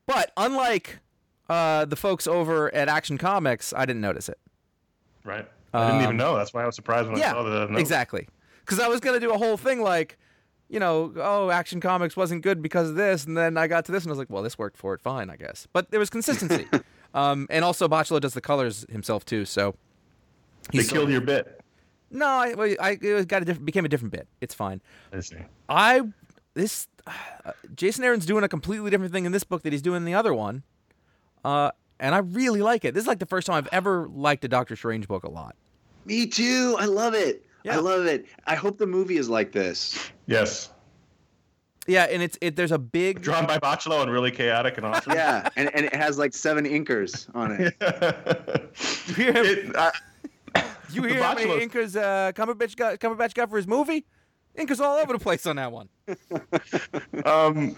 But unlike uh, the folks over at Action Comics, I didn't notice it. Right. I didn't even Um, know. That's why I was surprised when Yeah, I saw the note. exactly. Because I was going to do a whole thing like, you know, oh, Action Comics wasn't good because of this, and then I got to this, and I was like, well, this worked for it fine, I guess. But there was consistency. um, and also, Bachelor does the colors himself, too, so... They he's killed sort your bit. of- No, I, well, I it got a diff- became a different bit. It's fine. I see. I... This... Uh, Jason Aaron's doing a completely different thing in this book that he's doing in the other one. Uh, and I really like it. This is like the first time I've ever liked a Doctor Strange book a lot. Me too. I love it. Yeah. I love it. I hope the movie is like this. Yes. Yeah, and it's it. There's a big... Drawn by Bachelot and really chaotic and awesome. Yeah, and, and it has like seven inkers on it. You hear him? It- I- You The hear how many Bachelor- inkers uh, Cumberbatch got, Cumberbatch got for his movie? Inkers all over the place on that one. um,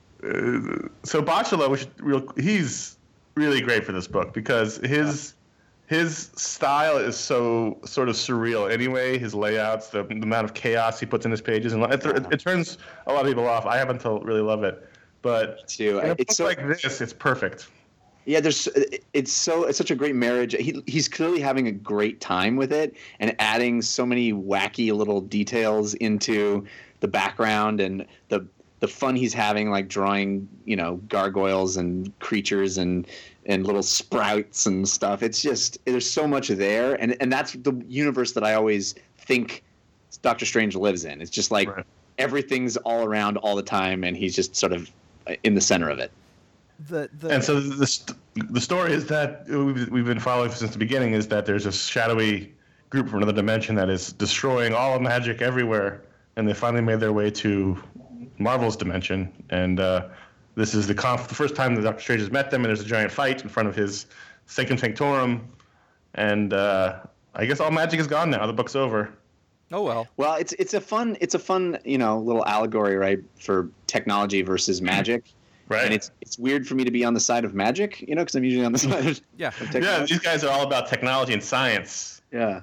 uh, so Bachelot, which real, he's really great for this book because his his style is so sort of surreal. Anyway, his layouts, the, the amount of chaos he puts in his pages, and it, it, it turns a lot of people off. I happen to really love it, but too. in a It's book so- like this, it's perfect. Yeah, there's it's so it's such a great marriage. He he's clearly having a great time with it and adding so many wacky little details into the background and the the fun he's having, like drawing, you know, gargoyles and creatures and and little sprouts and stuff. It's just there's so much there, and and that's the universe that I always think Doctor Strange lives in. It's just like Right. everything's all around all the time, and he's just sort of in the center of it. The the And so the st- the story is that we've, we've been following since the beginning is that there's a shadowy group from another dimension that is destroying all of magic everywhere, and they finally made their way to Marvel's dimension. And uh, this is the conf- the first time that Doctor Strange has met them, and there's a giant fight in front of his Sanctum Sanctorum, and uh, I guess all magic is gone now. The book's over. oh well. Well, it's it's a fun it's a fun you know little allegory, right, for technology versus magic. Right. And it's it's weird for me to be on the side of magic, you know, because I'm usually on the side of, Yeah. of Yeah, technology. these guys are all about technology and science, Yeah.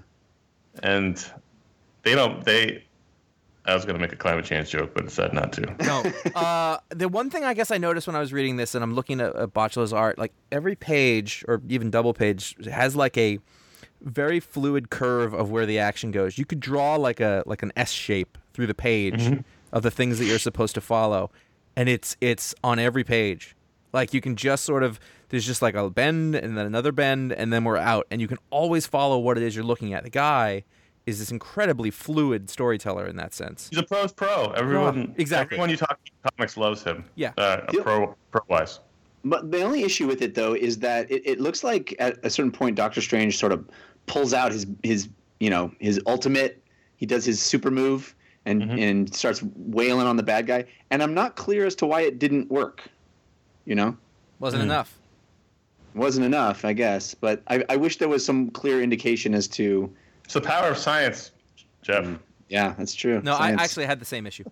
and they don't. They. I was going to make a climate change joke, but decided not to. No. Uh, the one thing I guess I noticed when I was reading this, and I'm looking at, at Bachelor's art, like every page or even double page has like a very fluid curve of where the action goes. You could draw like a like an S shape through the page of the things that you're supposed to follow, and it's it's on every page. Like you can just sort of there's just like a bend and then another bend and then we're out, and you can always follow what it is you're looking at. The guy is this incredibly fluid storyteller in that sense. He's a pro's pro. Everyone, exactly. Everyone you talk to comics loves him. Yeah. uh, Yep. pro pro wise. But the only issue with it, though, is that it, it looks like at a certain point, Doctor Strange sort of pulls out his his you know his ultimate. He does his super move and Mhm. and starts wailing on the bad guy. And I'm not clear as to why it didn't work. You know, Wasn't Mm. enough. it wasn't enough, I guess. But I, I wish there was some clear indication as to. It's the power of science, Jeff. Mm. Yeah, that's true. No, Science. I actually had the same issue.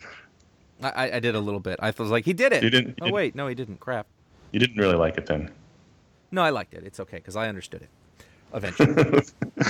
I, I, I did a little bit. I was like, he did it. You didn't- you Oh didn't- wait, no, he didn't. Crap. You didn't really like it then. No, I liked it. It's okay because I understood it. Eventually.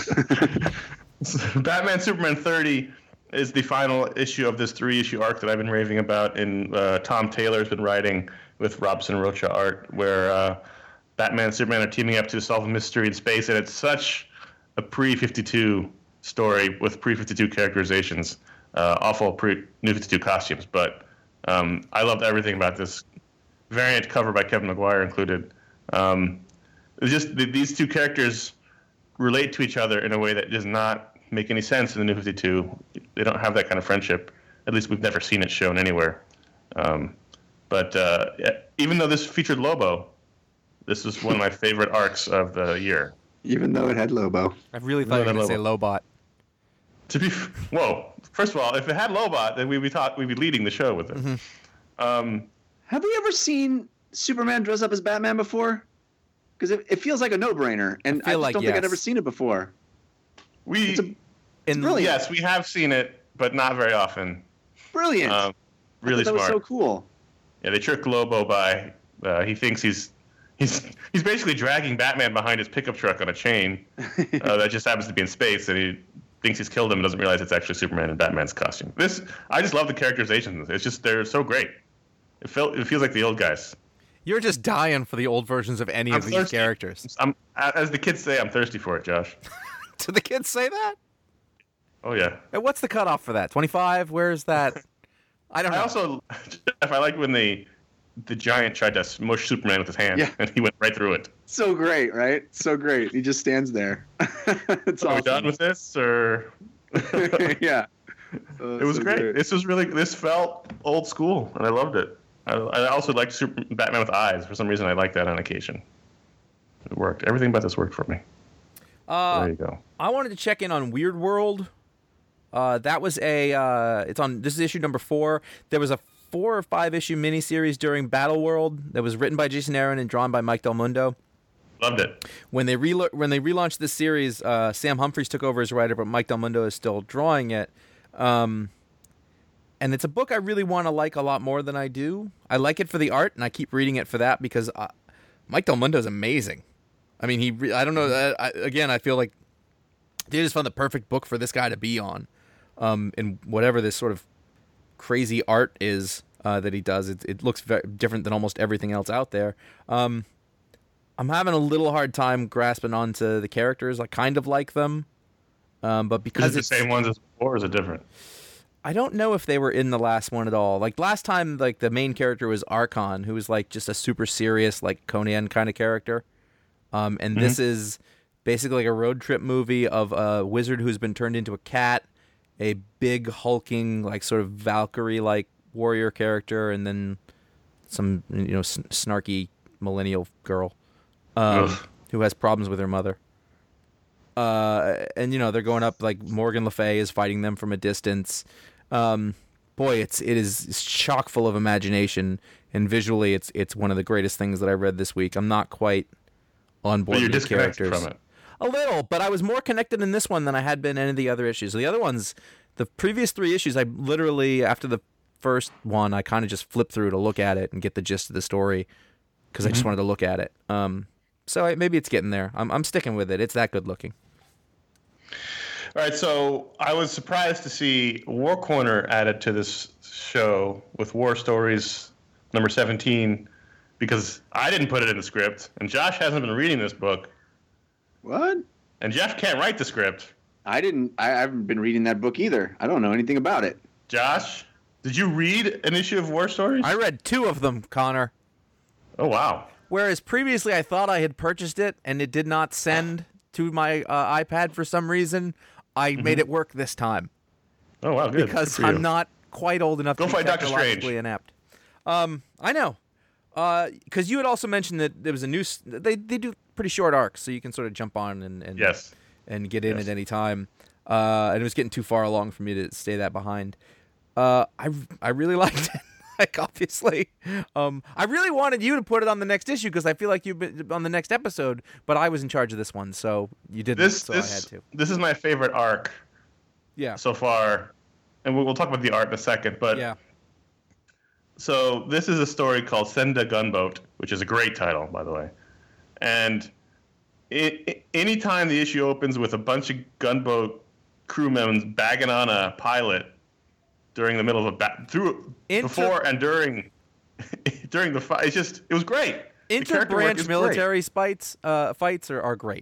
Batman Superman thirty is the final issue of this three-issue arc that I've been raving about, and uh, Tom Taylor's been writing with Robson Rocha art, where uh, Batman and Superman are teaming up to solve a mystery in space, and it's such a pre fifty-two story with pre fifty-two characterizations, uh, awful pre-New fifty-two costumes, but um, I loved everything about this variant cover by Kevin Maguire included. Um, it's just th- these two characters relate to each other in a way that does not make any sense in the New fifty-two. They don't have that kind of friendship. At least we've never seen it shown anywhere. Um, but uh, yeah, even though this featured Lobo, this was one of my favorite arcs of the year. Even though it had Lobo. I really thought No, you were no, going to say Lobot. To be whoa, first of all, if it had Lobot, then we'd be taught, we'd be leading the show with it. Mm-hmm. Um, Have we ever seen Superman dress up as Batman before? Because it, it feels like a no-brainer, and I, feel just like don't think I'd yes. ever seen it before. we It's a- In, brilliant. yes, we have seen it, but not very often. Brilliant. Um, I really thought that smart. was so cool. Yeah, they trick Lobo by uh, he thinks he's he's he's basically dragging Batman behind his pickup truck on a chain uh, that just happens to be in space, and he thinks he's killed him and doesn't realize it's actually Superman in Batman's costume. This I just love the characterizations. It's just they're so great. It felt it feels like the old guys. You're just dying for the old versions of any I'm of these thirsty. characters. I'm, as the kids say, I'm thirsty for it, Josh. Do the kids say that? Oh yeah. And what's the cutoff for that? twenty-five? Where's that? I don't know. I also, if I like when the the giant tried to smush Superman with his hand, Yeah. and he went right through it. So great, right? So great. He just stands there. It's Are we awesome. done with this, or? Yeah. It was great. This was really. This felt old school, and I loved it. I, I also liked Super, Batman with eyes. For some reason, I liked that on occasion. It worked. Everything about this worked for me. Uh, there you go. I wanted to check in on Weird World. Uh, that was a. Uh, it's on. This is issue number four. There was a four or five issue miniseries during Battle World that was written by Jason Aaron and drawn by Mike Del Mundo. Loved it. When they re when they relaunched this series, uh, Sam Humphries took over as writer, but Mike Del Mundo is still drawing it. Um, and it's a book I really want to like a lot more than I do. I like it for the art, and I keep reading it for that because uh, Mike Del Mundo is amazing. I mean, he. Re- I don't know. I, I, again, I feel like they just found the perfect book for this guy to be on. Um, and whatever this sort of crazy art is uh, that he does, it, it looks very different than almost everything else out there. Um, I'm having a little hard time grasping onto the characters. I kind of like them, um, but because Is it it's the same ones as before, or is it different? I don't know if they were in the last one at all. Like last time, like the main character was Archon, who was like just a super serious, like Conan kind of character. Um, and Mm-hmm. this is basically like a road trip movie of a wizard who's been turned into a cat, a big hulking, like sort of Valkyrie-like warrior character, and then some you know s- snarky millennial girl um, Ugh. who has problems with her mother. Uh, and you know they're going up like Morgan Le Fay is fighting them from a distance. Um, boy, it's it is it's chock full of imagination, and visually, it's it's one of the greatest things that I read this week. I'm not quite on board But you're with the disconnected characters. from it. A little, but I was more connected in this one than I had been in any of the other issues. The other ones, the previous three issues, I literally, after the first one, I kind of just flipped through to look at it and get the gist of the story because I just wanted to look at it. Um, so I, maybe it's getting there. I'm, I'm sticking with it. It's that good looking. All right, so I was surprised to see War Corner added to this show with War Stories number seventeen because I didn't put it in the script, and Josh hasn't been reading this book, What? and Jeff can't write the script. I didn't. I haven't been reading that book either. I don't know anything about it. Josh, did you read an issue of War Stories? I read two of them, Connor. Oh, wow. Whereas previously I thought I had purchased it and it did not send to my uh, iPad for some reason. I made it work this time Oh, wow, good. because Good for you. I'm not quite old enough Go to be fight Doctor technologically Strange. inept. Um, I know. Because you had also mentioned that there was a new. s- They they do pretty short arcs, so you can sort of jump on and and, Yes. and get in Yes. at any time. Uh, and it was getting too far along for me to stay that behind. Uh, I I really liked it. Like obviously, um, I really wanted you to put it on the next issue because I feel like you've been on the next episode, but I was in charge of this one, so you didn't. This so I had this to. this is my favorite arc Yeah. so far, and we'll, we'll talk about the art in a second. But Yeah. so this is a story called Send a Gunboat, which is a great title, by the way. And it, it, anytime the issue opens with a bunch of gunboat crewmen bagging on a pilot during the middle of a bat through Inter- before and during during the fight, it's just it was great. The character work Inter-branch is military fights, uh, fights are, are great.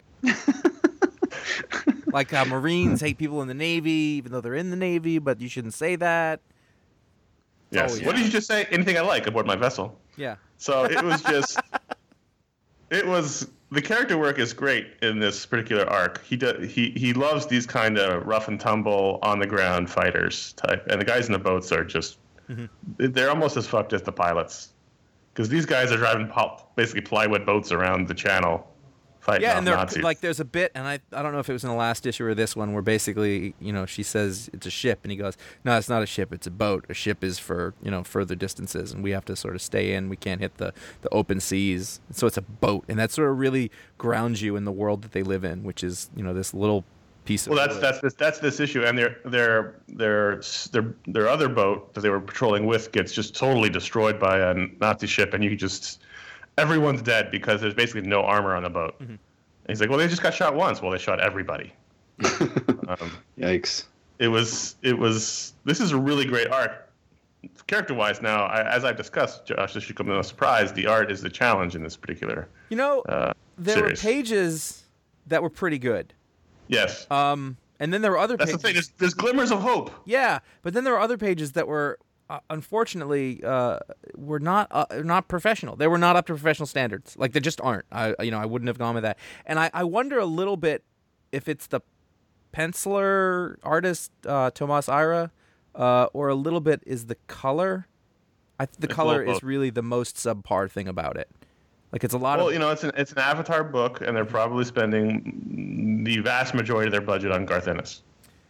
Like how Marines hate people in the Navy, even though they're in the Navy, but you shouldn't say that. Great. Yes. always- What did you just say? Anything I like aboard my vessel. Yeah. So it was just, it was the character work is great in this particular arc. He do, he he loves these kind of rough and tumble on the ground fighters type, and the guys in the boats are just Mm-hmm. they're almost as fucked as the pilots because these guys are driving pol- basically plywood boats around the channel fighting Yeah, off and they're Nazis. like, there's a bit, and I, I don't know if it was in the last issue or this one, where basically, you know, she says it's a ship, and he goes, no, it's not a ship, it's a boat. A ship is for, you know, further distances, and we have to sort of stay in. We can't hit the, the open seas. So it's a boat, and that sort of really grounds you in the world that they live in, which is, you know, this little piece of Well, that's wood. that's this that's this issue, and their their their their their other boat that they were patrolling with gets just totally destroyed by a Nazi ship, and you just everyone's dead because there's basically no armor on the boat. Mm-hmm. And he's like, "Well, they just got shot once." Well, they shot everybody. um, Yikes. it was it was this is a really great arc, character-wise now, I, as I've discussed, Josh, this should come as no surprise, the art is the challenge in this particular You know, uh, there series. were pages that were pretty good. Yes. Um, and then there were other That's pages. the thing. There's, there's glimmers of hope. Yeah, but then there were other pages that were, uh, unfortunately, uh, were not uh, not professional. They were not up to professional standards. Like, they just aren't. I, you know, I wouldn't have gone with that. And I, I wonder a little bit if it's the penciler artist, uh, Tomas Ira, uh, or a little bit is the color. I think the It's color a little is both. really the most subpar thing about it. Like, it's a lot Well, of... you know, it's an it's an Avatar book, and they're probably spending the vast majority of their budget on Garth Ennis.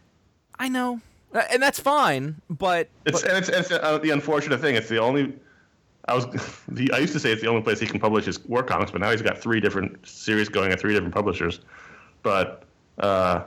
I know. Uh, And that's fine, but... It's but and it's, it's uh, the unfortunate thing. It's the only. I was. The, I used to say it's the only place he can publish his war comics, but now he's got three different series going at three different publishers. But uh,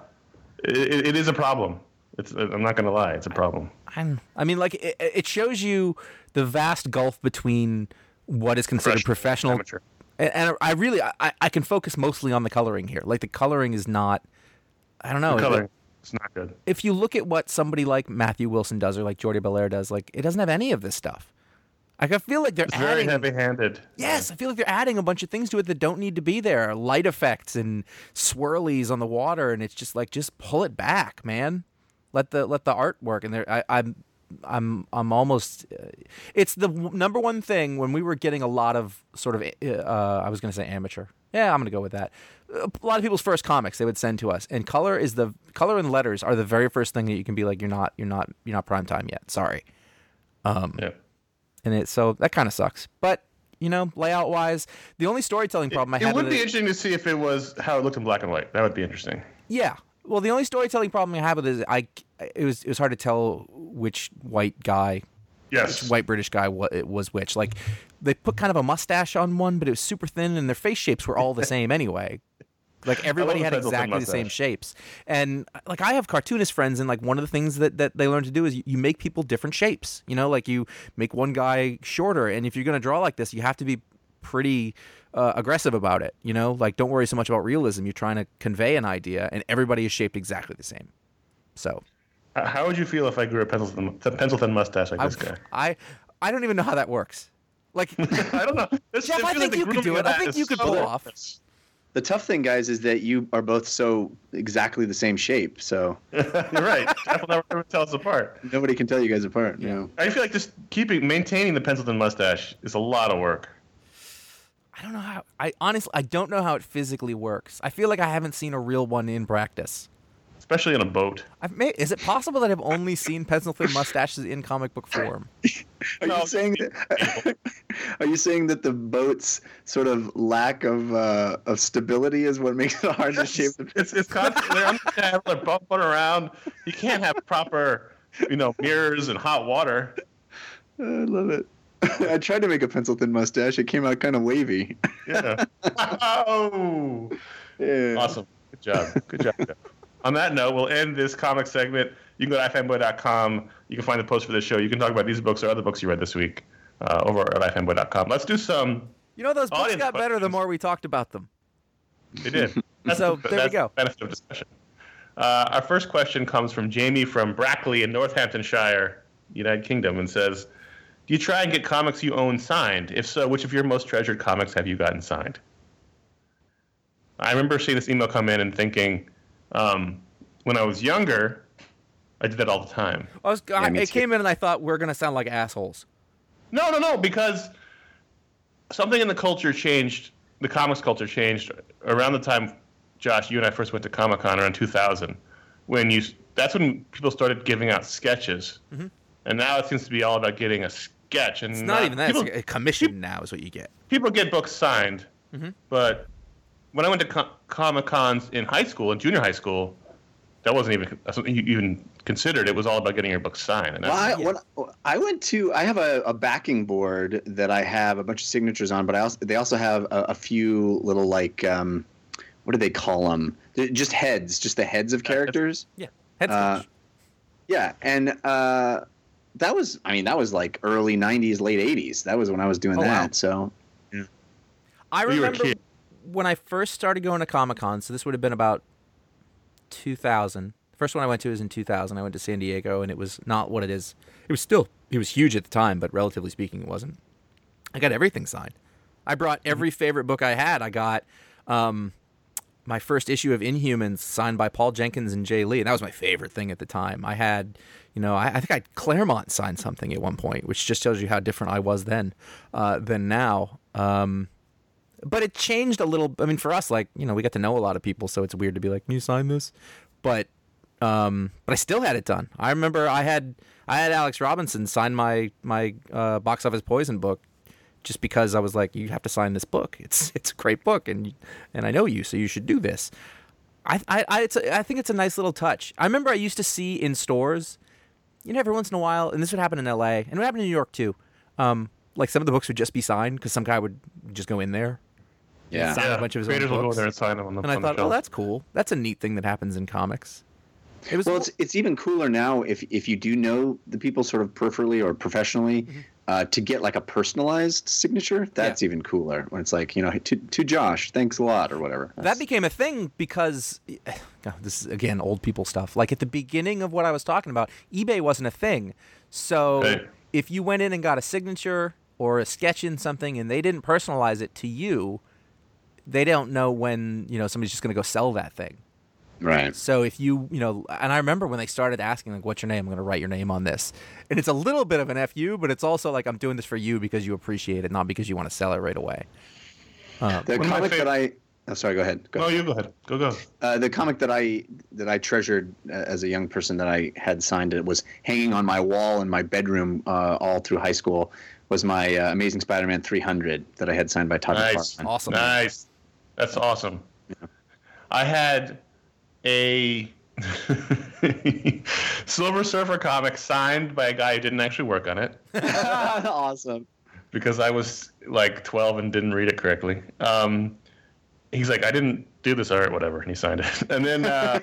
it, it is a problem. It's. I'm not going to lie. It's a problem. I'm, I mean, like, it, it shows you the vast gulf between what is considered professional. Amateur. And, and I really, I, I can focus mostly on the coloring here. Like, the coloring is not, I don't know. The coloring. If, It's not good. if you look at what somebody like Matthew Wilson does or like Jordi Belair does, like, it doesn't have any of this stuff. Like, I feel like they're It's very adding... heavy-handed. Yes, I feel like they're adding a bunch of things to it that don't need to be there. Light effects and swirlies on the water, and it's just like, just pull it back, man. Let the let the art work. And there, I, I'm I'm I'm almost. Uh, it's the w- number one thing when we were getting a lot of sort of. Uh, I was going to say amateur. Yeah, I'm going to go with that. A lot of people's first comics they would send to us, and color is the color and letters are the very first thing that you can be like, you're not you're not you're not prime time yet. Sorry. Um, Yeah. and it so that kind of sucks. But you know, layout wise, the only storytelling problem I It had would with be it, interesting to see if it was how it looked in black and white. That would be interesting. yeah. Well, the only storytelling problem I have with it is I it was it was hard to tell which white guy, Yes. which white British guy what it was which. Like they put kind of a mustache on one, but it was super thin, and their face shapes were all the same anyway. Like everybody the had Pendleton exactly the same mustache. shapes, and like I have cartoonist friends, and like one of the things that, that they learn to do is you, you make people different shapes. You know, like you make one guy shorter, and if you're going to draw like this, you have to be pretty uh, aggressive about it. You know, like don't worry so much about realism. You're trying to convey an idea, and everybody is shaped exactly the same. So H- How would you feel if I grew a pencil thin, a pencil thin mustache like I, this guy? I I don't even know how that works. Like I don't know. This, Jeff, it I feels think the you could grooming do it. of I that think is you could so pull it off. obvious. The tough thing, guys, is that you are both so exactly the same shape, so You're right. Jeff will never ever tell us apart. nobody can tell you guys apart. You know. I feel like just keeping maintaining the pencil thin mustache is a lot of work. I don't know how. I honestly I don't know how it physically works. I feel like I haven't seen a real one in practice. Especially on a boat. I've made, is it possible that I've only seen pencil thin mustaches in comic book form? Are No, you saying that? Are you saying that the boat's sort of lack of uh, of stability is what makes it hard to shape the? It's it's constantly they're, under- they're bumping around. You can't have proper, you know, mirrors and hot water. I love it. I tried to make a pencil thin mustache. It came out kind of wavy. Yeah. Oh. Yeah. Awesome. Good job. Good job. Jeff. On that note, we'll end this comic segment. You can go to i fanboy dot com. You can find the post for this show. You can talk about these books or other books you read this week uh, over at i fanboy dot com. Let's do some. You know, those books Audience got better the questions. more we talked about them. They did. That's So, the, there we that's go. the benefit of discussion. Uh, our first question comes from Jamie from Brackley in Northamptonshire, United Kingdom, and says, do you try and get comics you own signed? If so, which of your most treasured comics have you gotten signed? I remember seeing this email come in and thinking, um, when I was younger, I did that all the time. I was, I, me it too. came in and I thought we're gonna sound like assholes. No, no, no, because something in the culture changed. The comics culture changed around the time, Josh, you and I first went to Comic-Con around two thousand. When you, that's when people started giving out sketches, Mm-hmm. and now it seems to be all about getting a sketch. And It's not even that. People, It's a commission now is what you get. people get books signed, Mm-hmm. but when I went to co- Comic-Cons in high school, in junior high school, that wasn't even something you even considered. It was all about getting your book signed. And Well, that's, I, when, I went to. I have a, a backing board that I have a bunch of signatures on, but I also they also have a, a few little like um, what do they call them? They're just heads, just the heads of characters. Yeah, head Uh, sketch. Yeah, and uh, that was. I mean, that was like early nineties, late eighties. That was when I was doing Oh, that. wow. So I when you were a remember kid. when I first started going to Comic Con. So this would have been about two thousand. The first one I went to was in two thousand. I went to San Diego, and it was not what it is. It was still It was huge at the time, but relatively speaking, it wasn't. I got everything signed. I brought every favorite book I had. I got um, my first issue of Inhumans signed by Paul Jenkins and Jay Lee, and that was my favorite thing at the time. I had, you know, I, I think I had Claremont sign something at one point, which just tells you how different I was then uh, than now. Um, but it changed a little. I mean, for us, like, you know, we got to know a lot of people, so it's weird to be like, "Can you sign this?" But um, but I still had it done. I remember I had I had Alex Robinson sign my my uh, Box Office Poison book, just because I was like, you have to sign this book. It's it's a great book, and and I know you, so you should do this. I I I, it's a, I think it's a nice little touch. I remember I used to see in stores, you know, every once in a while, and this would happen in L A, and it would happen in New York too. Um, like some of the books would just be signed because some guy would just go in there, Yeah. sign Yeah, a bunch of his creators own will books. go there and sign them on the And I on the thought, oh, shelf. that's cool. That's a neat thing that happens in comics. It was Well, it's it's even cooler now if if you do know the people sort of peripherally or professionally, Mm-hmm. uh, to get like a personalized signature. That's even cooler when it's like, you know, to to Josh, thanks a lot or whatever. that became a thing because God, this is again old people stuff. Like at the beginning of what I was talking about, eBay wasn't a thing. So Right. if you went in and got a signature or a sketch in something and they didn't personalize it to you, they don't know when, you know, somebody's just going to go sell that thing. Right. So if you, you know, and I remember when they started asking, like, what's your name? I'm going to write your name on this. And it's a little bit of an F U, but it's also like, I'm doing this for you because you appreciate it, not because you want to sell it right away. Um, The One of my comic that fav- I oh sorry, go ahead. Go No, ahead. you go ahead. Go go. Uh, the comic that I that I treasured uh, as a young person that I had signed it was hanging on my wall in my bedroom uh, all through high school. Was my uh, Amazing Spider-Man three hundred that I had signed by Todd Nice. McFarlane. awesome. Nice. That's awesome. I had a Silver Surfer comic signed by a guy who didn't actually work on it Awesome. because I was like twelve and didn't read it correctly. Um, he's like, I didn't do this art, whatever, and he signed it. And then uh,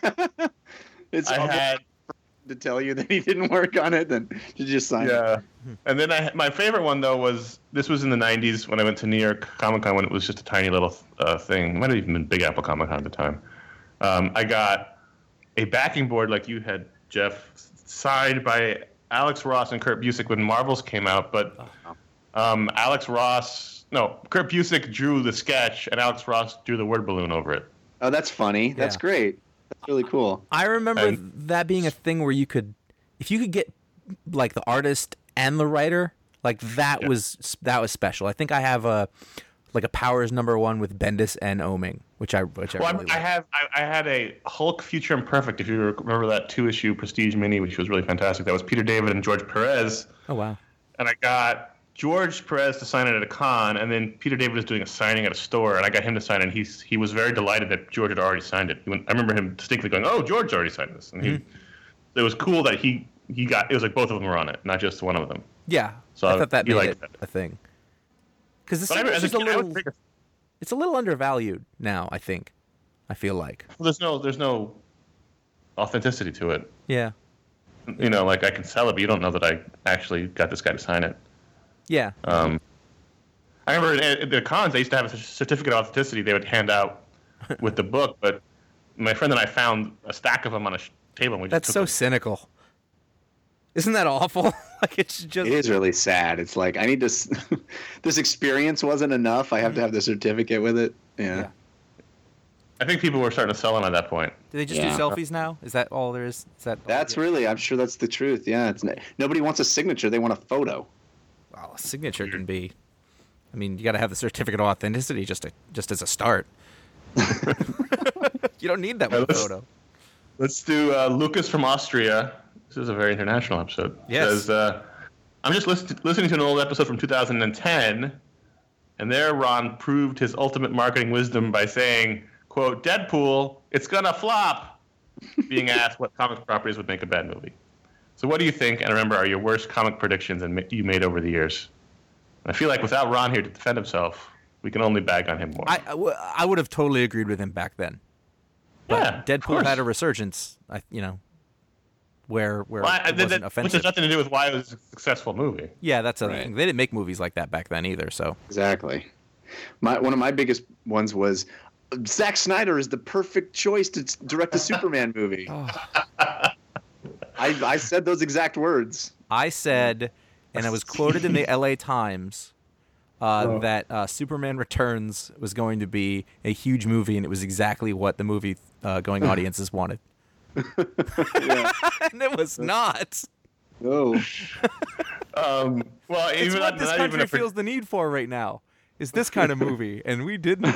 It's I almost had, to tell you that he didn't work on it, then you just sign it. yeah. And then I, my favorite one though was this was in the nineties when I went to New York Comic Con when it was just a tiny little uh, thing. It might have even been Big Apple Comic Con at the time. Um, I got a backing board like you had, Jeff, signed by Alex Ross and Kurt Busiek when Marvels came out, but um, Alex Ross, no, Kurt Busiek drew the sketch and Alex Ross drew the word balloon over it. Oh, that's funny. That's Yeah. great. That's really cool. I remember And- that being a thing where you could, if you could get like the artist and the writer, like that Yeah. was that was special. I think I have a like a Powers number one with Bendis and Oming, which I which I Well, really I, I like. have I, I had a Hulk Future Imperfect, if you remember that two issue Prestige mini, which was really fantastic. That was Peter David and George Perez, Oh wow. and I got George Perez to sign it at a con, and then Peter David was doing a signing at a store, and I got him to sign it. And he's he was very delighted that George had already signed it. He went, I remember him distinctly going, "Oh, George already signed this," and he, it was cool that he he got. It was like both of them were on it, not just one of them. Yeah. So I thought that you made like it that. a thing. Because But I, the as a is a kid, I little would think- it's a little undervalued now, I think. I feel like. well, there's no there's no authenticity to it. Yeah. You know, like I can sell it, but you don't know that I actually got this guy to sign it. Yeah. Um, I remember at at the cons, they used to have a certificate of authenticity they would hand out with the book, but my friend and I found a stack of them on a sh- table. And we just That's took so them. cynical. Isn't that awful? Like it's just It is really sad. It's like I need to. s- this experience wasn't enough. I have to have the certificate with it. Yeah. Yeah. I think people were starting to sell them at that point. Do they just Yeah. do selfies now? Is that all there is? Is that all That's there- really. I'm sure that's the truth. Yeah. It's n- nobody wants a signature. They want a photo. Well, a signature can be. I mean, you got to have the certificate of authenticity just to, just as a start. You don't need that with a let's- photo. Let's do uh, Lucas from Austria. This is a very international episode. Yes. Says, uh, I'm just listen- listening to an old episode from two thousand ten, and there Ron proved his ultimate marketing wisdom by saying, quote, Deadpool, it's gonna flop, being asked what comic properties would make a bad movie. So what do you think, and remember, are your worst comic predictions and you made over the years? And I feel like without Ron here to defend himself, we can only bag on him more. I, I w- I would have totally agreed with him back then. But yeah, of Deadpool course. had a resurgence. I, you know, where where Well, I- it that- wasn't that- which offensive. has nothing to do with why it was a successful movie. Yeah, that's a Right. thing. They didn't make movies like that back then either. So Exactly. My one of my biggest ones was Zack Snyder is the perfect choice to s- direct a Superman movie. Oh. I I said those exact words. I said and it was quoted in the L A Times uh, Oh. that uh, Superman Returns was going to be a huge movie, and it was exactly what the movie uh, going audiences wanted. Yeah. And it was not. Oh. Um, well, It's even what not, this not country even a, feels the need for right now. Is this kind of movie, and we didn't.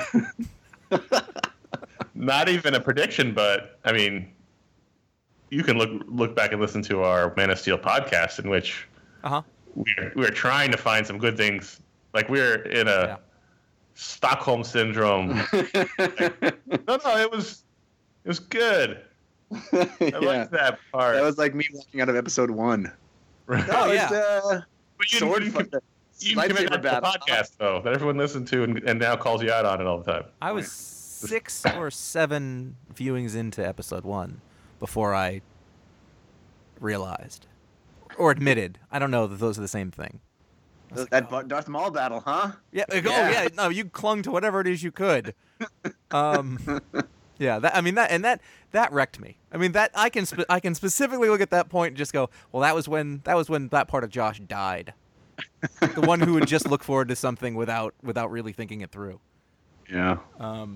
not even a prediction, but I mean, you can look look back and listen to our Man of Steel podcast, in which Uh huh. we're we're trying to find some good things. Like we're in a Yeah. Stockholm syndrome. Like, no, no, it was it was good. I yeah. liked that part. That was like me walking out of episode one. Right. Oh, That yeah. was, uh, But you, sword you, fight- can, you can commit lightsaber that to the battle. podcast though that everyone listened to and, and now calls you out on it all the time. I was six or seven viewings into episode one before I realized or admitted. I don't know that those are the same thing. I was like, That oh. Bar- Darth Maul battle, huh? Yeah. Like, Yeah. Oh yeah. No, you clung to whatever it is you could. Um, yeah. That I mean that and that that wrecked me. I mean that I can spe- I can specifically look at that point and just go, well, that was when that was when that part of Josh died. The one who would just look forward to something without without really thinking it through. Yeah. Um,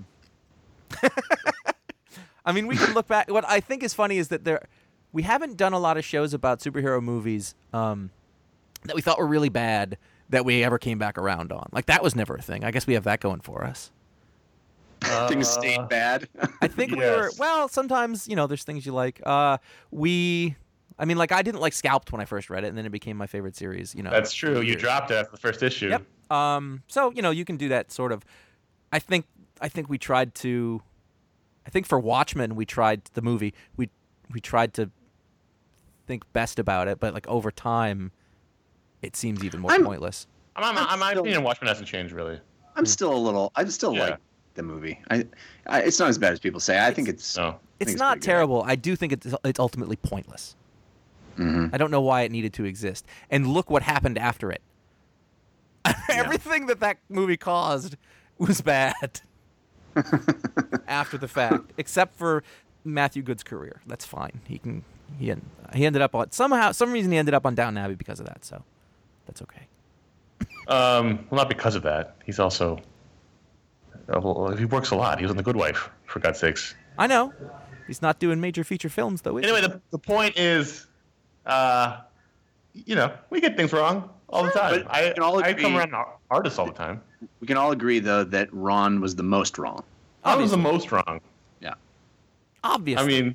I mean, we can look back. What I think is funny is that there, we haven't done a lot of shows about superhero movies um, that we thought were really bad that we ever came back around on. Like that was never a thing. I guess we have that going for us. Things Uh, stayed bad. I think we were Yes. well. Sometimes you know, there's things you like. Uh, we, I mean, like I didn't like Scalped when I first read it, and then it became my favorite series. You know, That's true. over You years. dropped it after the first issue. Yep. Um, so you know, you can do that sort of. I think. I think we tried to. I think for Watchmen, we tried the movie. We we tried to think best about it, but like over time, it seems even more I'm- pointless. I'm, I'm, I'm I'm, my still- opinion on Watchmen hasn't changed really. I'm still a little. I still Yeah. like the movie. I, I. It's not as bad as people say. I think it's. No. I It's think not pretty good. terrible. I do think it's it's ultimately pointless. Mhm. I don't know why it needed to exist. And look what happened after it. Everything that that movie caused was bad after the fact, except for Matthew Good's career. That's fine. He can. He en- he ended up on somehow some reason he ended up on Downton Abbey because of that. So that's okay. Um, well, not because of that. He's also uh, well, he works a lot. He was in The Good Wife, for God's sakes. I know. He's not doing major feature films though. Is he? Anyway, the the point is, uh, you know, we get things wrong all the time. But I we can all I come agree- around ar- artists all the time. We can all agree though that Ron was the most wrong. I was the Obviously. most wrong. Yeah. Obviously. I mean,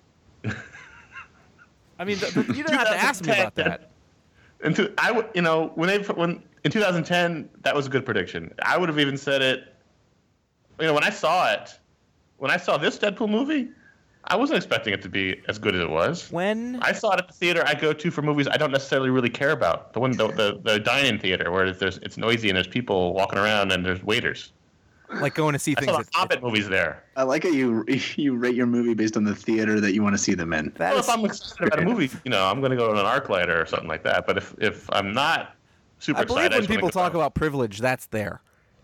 I mean, the, the, you don't have to ask me about that. And to, I would, you know, when they when in two thousand ten, that was a good prediction. I would have even said it. You know, when I saw it, when I saw this Deadpool movie, I wasn't expecting it to be as good as it was. When I saw it at the theater I go to for movies I don't necessarily really care about. The one, the the, the dine-in theater where there's it's noisy and there's people walking around and there's waiters. like going to see I things. saw the that- Hobbit movies there. I like how you you rate your movie based on the theater that you want to see them in. that Well, is- if I'm excited about a movie, you know, I'm going to go to an ArcLight or something like that. But if if I'm not super I believe excited, when just wanna people go- talk about privilege, that's there.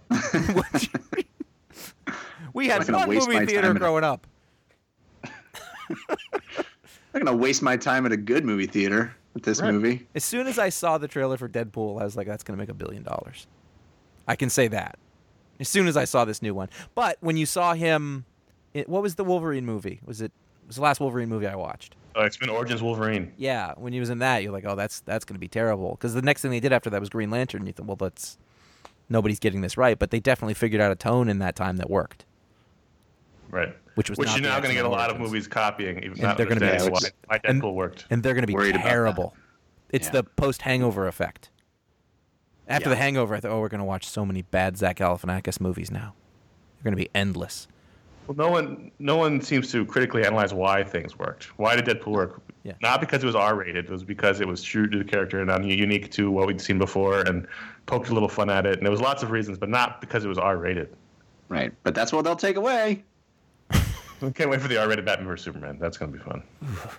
We had I'm not gonna one waste movie my theater time in a- growing up. I'm not gonna waste my time at a good movie theater with this Right. movie. As soon as I saw the trailer for Deadpool, I was like, that's going to make a billion dollars. I can say that. As soon as I saw this new one. But when you saw him, it, what was the Wolverine movie? Was it, it was the last Wolverine movie I watched? Oh, X-Men Origins Wolverine. Yeah, when he was in that, you're like, oh, that's that's going to be terrible. Because the next thing they did after that was Green Lantern. And you thought, well, that's nobody's getting this right. But they definitely figured out a tone in that time that worked. Right. Which was Which not you're the now going to get a X-Men lot of Origins. movies copying, even And not they're gonna be- understanding Yeah, why, which- why and- Deadpool worked. And they're going to be Worried about that. terrible. It's Yeah. the post-Hangover effect. After Yeah. the Hangover, I thought, oh, we're going to watch so many bad Zach Galifianakis movies now. They're going to be endless. Well, no one, no one seems to critically analyze why things worked. Why did Deadpool work? Yeah. Not because it was R-rated. It was because it was true to the character and un- unique to what we'd seen before, and poked a little fun at it. And there was lots of reasons, but not because it was R-rated. Right, but that's what they'll take away. I can't wait for the R-rated Batman versus Superman. That's going to be fun.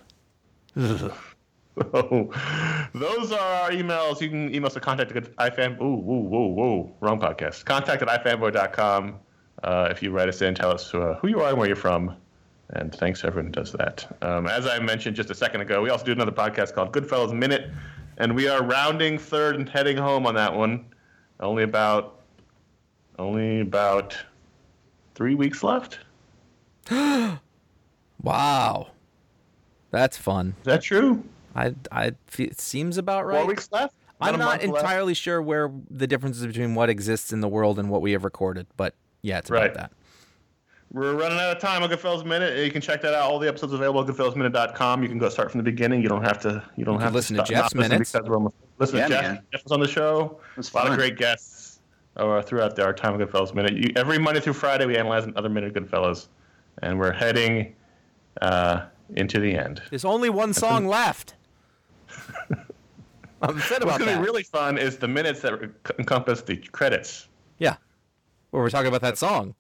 So, those are our emails. You can email us at contact at ifan. Ooh, whoa, whoa, whoa. Wrong podcast. Contact at ifanboy dot com. Uh, if you write us in, tell us uh, who you are and where you're from. And thanks to everyone who does that. Um, as I mentioned just a second ago, we also do another podcast called Goodfellas Minute. and we are rounding third and heading home on that one. Only about, only about three weeks left. Wow, that's fun. Is that true? I, I, it seems about right. Four weeks left? I'm About a not month left? entirely sure where the difference is between what exists in the world and what we have recorded, but yeah, it's about Right. that. We're running out of time on Goodfellas Minute. You can check that out. All the episodes available at goodfellas minute dot com. You can go start from the beginning. You don't have to. You don't You can have listen to to stop, Jeff's not listen minutes. because we're almost, listen Yeah, to Jeff. man. Jeff was on the show. was a lot fun. of great guests uh, throughout our time of Goodfellas Minute. You, every Monday through Friday, we analyze another minute of Goodfellas, and we're heading uh, into the end. There's only one song left. I'm upset What's about going to that. be really fun is the minutes that re- encompass the credits. Yeah, where we're talking about that song.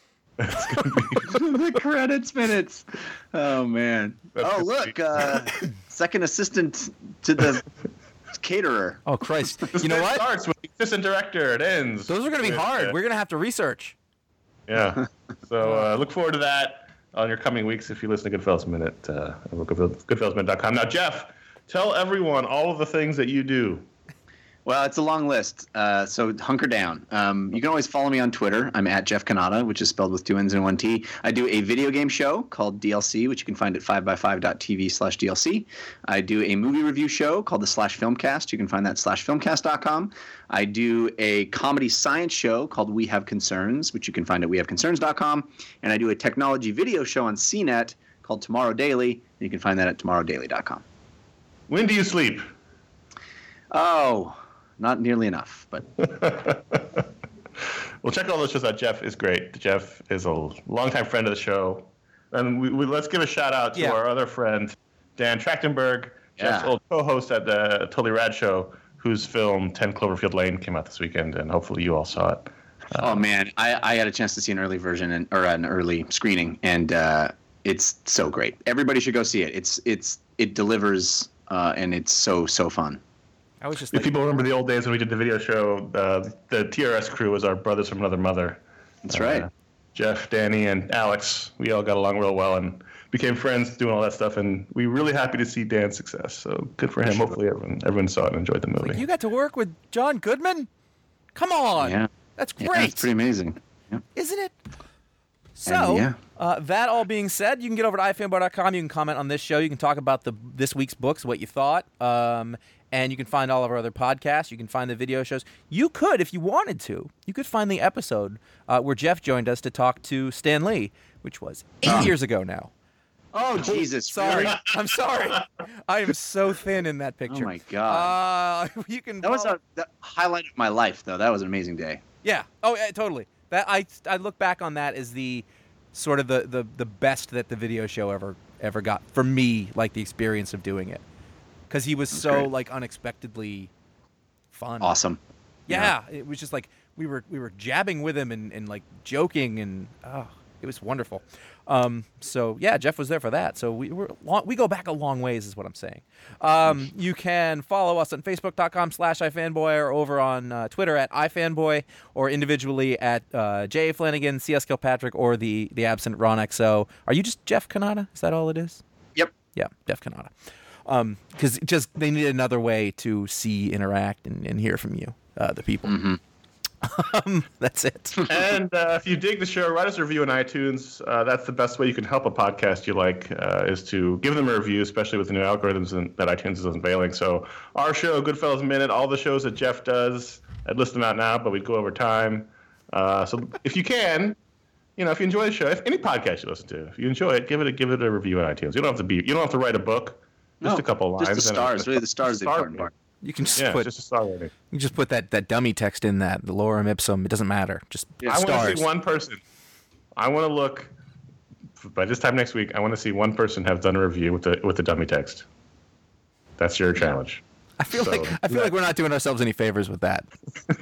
The credits minutes. Oh man. That's oh good. look, uh, second assistant to the caterer. Oh Christ! This You know bit what? starts with the assistant director. It ends. Those are going to be with, hard. uh, We're going to have to research. Yeah. So uh, look forward to that on your coming weeks if you listen to Goodfellas Minute uh, at goodfellas minute dot com. Now, Jeff, tell everyone all of the things that you do. Well, it's a long list, uh, so hunker down. Um, you can always follow me on Twitter. I'm at Jeff Kanata, which is spelled with two N's and one T. I do a video game show called D L C, which you can find at five by five dot t v slash D L C. I do a movie review show called the Slash Filmcast. You can find that at slash filmcast dot com. I do a comedy science show called We Have Concerns, which you can find at we have concerns dot com. And I do a technology video show on C net called Tomorrow Daily, and you can find that at tomorrow daily dot com. When do you sleep? Oh, not nearly enough, but Well, check all those shows out. Jeff is great. Jeff is a longtime friend of the show. And we, we, let's give a shout out to Yeah. our other friend, Dan Trachtenberg, Jeff's Yeah. old co-host at the Totally Rad Show, whose film ten Cloverfield Lane came out this weekend, and hopefully you all saw it. oh man, I, I had a chance to see an early version and or an early screening, and uh, it's so great. Everybody should go see it. It's it's it delivers, uh, and it's so so fun. I was just If like, people remember the old days when we did the video show, uh, the T R S crew was our brothers from another mother. That's Uh, right. Jeff, Danny, and Alex, we all got along real well and became friends doing all that stuff. And we're really happy to see Dan's success. So good for him. Hopefully everyone, everyone saw it and enjoyed the movie. you got to work with John Goodman? Come on. Yeah, That's yeah, great. it's pretty amazing. Yeah. Isn't it? So, yeah. uh, that all being said, you can get over to i fanboy dot com. You can comment on this show. You can talk about the this week's books, what you thought. Um, and you can find all of our other podcasts. You can find the video shows. You could, if you wanted to, you could find the episode uh, where Jeff joined us to talk to Stan Lee, which was eight years ago now. Oh Jesus! Sorry. really? I'm sorry. I am so thin in that picture. Oh my god! Uh, you can that was follow- a the highlight of my life, though. That was an amazing day. Yeah. Oh, yeah, totally. That I I look back on that as the sort of the, the, the best that the video show ever ever got for me, like the experience of doing it, because he was so great. like unexpectedly fun. Awesome. Yeah, it was just like we were we were jabbing with him and, and like joking and oh, it was wonderful. Um, so yeah, Jeff was there for that. So we were long, we go back a long ways, is what I'm saying. Um, you can follow us on Facebook dot com slash iFanboy or over on uh, Twitter at iFanboy or individually at uh, J A Flanagan, C S Kilpatrick, or the the absent Ron X O. Are you just Jeff Kanata? Is that all it is? Yep. Yeah, Jeff Kanata. Um, because just they need another way to see, interact, and, and hear from you, uh, the people. Mm-hmm. Um, that's it. And uh, if you dig the show, write us a review on iTunes. Uh, that's the best way you can help a podcast you like, uh, is to give them a review, especially with the new algorithms and, that iTunes is unveiling. So our show, Goodfellas Minute, all the shows that Jeff does, I'd list them out now, but we'd go over time. Uh, so if you can, you know, if you enjoy the show, if any podcast you listen to, if you enjoy it, give it a give it a review on iTunes. You don't have to be, you don't have to write a book, just No, a couple lines. Just the and stars. a- Really, the stars are the star important rating. part. You can just Yeah, put just a star rating. you just put that, that dummy text in that, the lorem ipsum. It doesn't matter. Just Yeah, I want to stars. see one person. I want to look by this time next week. I want to see one person have done a review with the with the dummy text. That's your challenge. I feel So, like I feel like we're not doing ourselves any favors with that.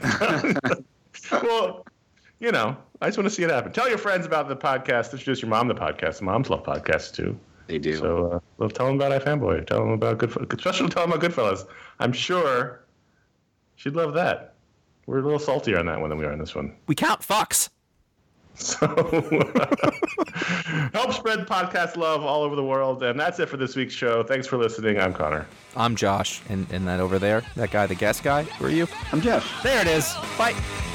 Well, you know, I just want to see it happen. Tell your friends about the podcast. Introduce your mom to the podcast. Moms love podcasts too. They do. So uh, well, tell them about iFanboy. Tell them about Goodfellas. Especially tell them about Goodfellas. I'm sure she'd love that. We're a little saltier on that one than we are on this one. We count fucks. So help spread podcast love all over the world. And that's it for this week's show. Thanks for listening. I'm Connor. I'm Josh. And, and that over there, that guy, the guest guy, who are you? I'm Jeff. There it is. Bye.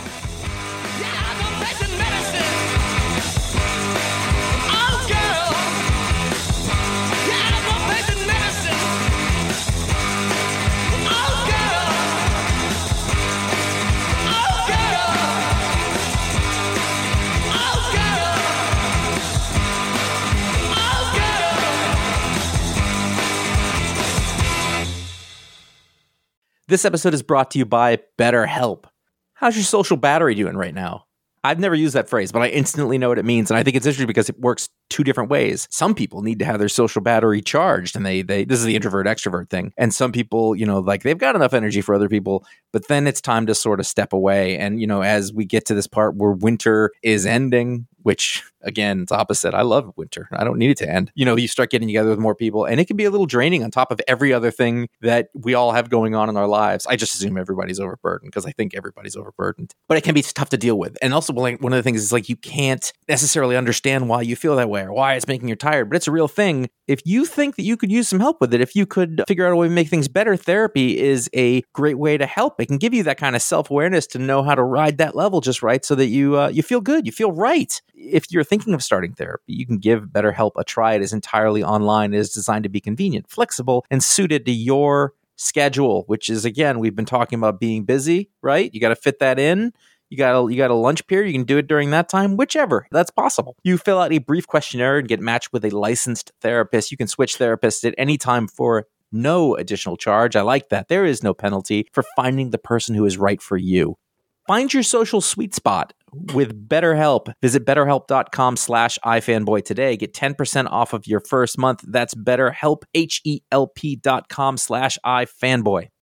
This episode is brought to you by BetterHelp. How's your social battery doing right now? I've never used that phrase, but I instantly know what it means. And I think it's interesting because it works two different ways. Some people need to have their social battery charged, and they, they, this is the introvert extrovert thing. And some people, you know, like they've got enough energy for other people, but then it's time to sort of step away. And, you know, as we get to this part where winter is ending, which again, it's opposite. I love winter. I don't need it to end. You know, you start getting together with more people, and it can be a little draining on top of every other thing that we all have going on in our lives. I just assume everybody's overburdened because I think everybody's overburdened, but it can be tough to deal with. And also, like, one of the things is like you can't necessarily understand why you feel that way or why it's making you tired, but it's a real thing. If you think that you could use some help with it, if you could figure out a way to make things better, therapy is a great way to help. It can give you that kind of self-awareness to know how to ride that level just right so that you uh, you feel good, you feel right. If you're thinking of starting therapy, you can give BetterHelp a try. It is entirely online. It is designed to be convenient, flexible, and suited to your schedule, which is, again, we've been talking about being busy, right? You got to fit that in. You got a, you got a lunch period. You can do it during that time, whichever. That's possible. You fill out a brief questionnaire and get matched with a licensed therapist. You can switch therapists at any time for no additional charge. I like that. There is no penalty for finding the person who is right for you. Find your social sweet spot with BetterHelp. Visit betterhelp.com slash ifanboy today. Get ten percent off of your first month. That's BetterHelp, H E L P dot com slash ifanboy.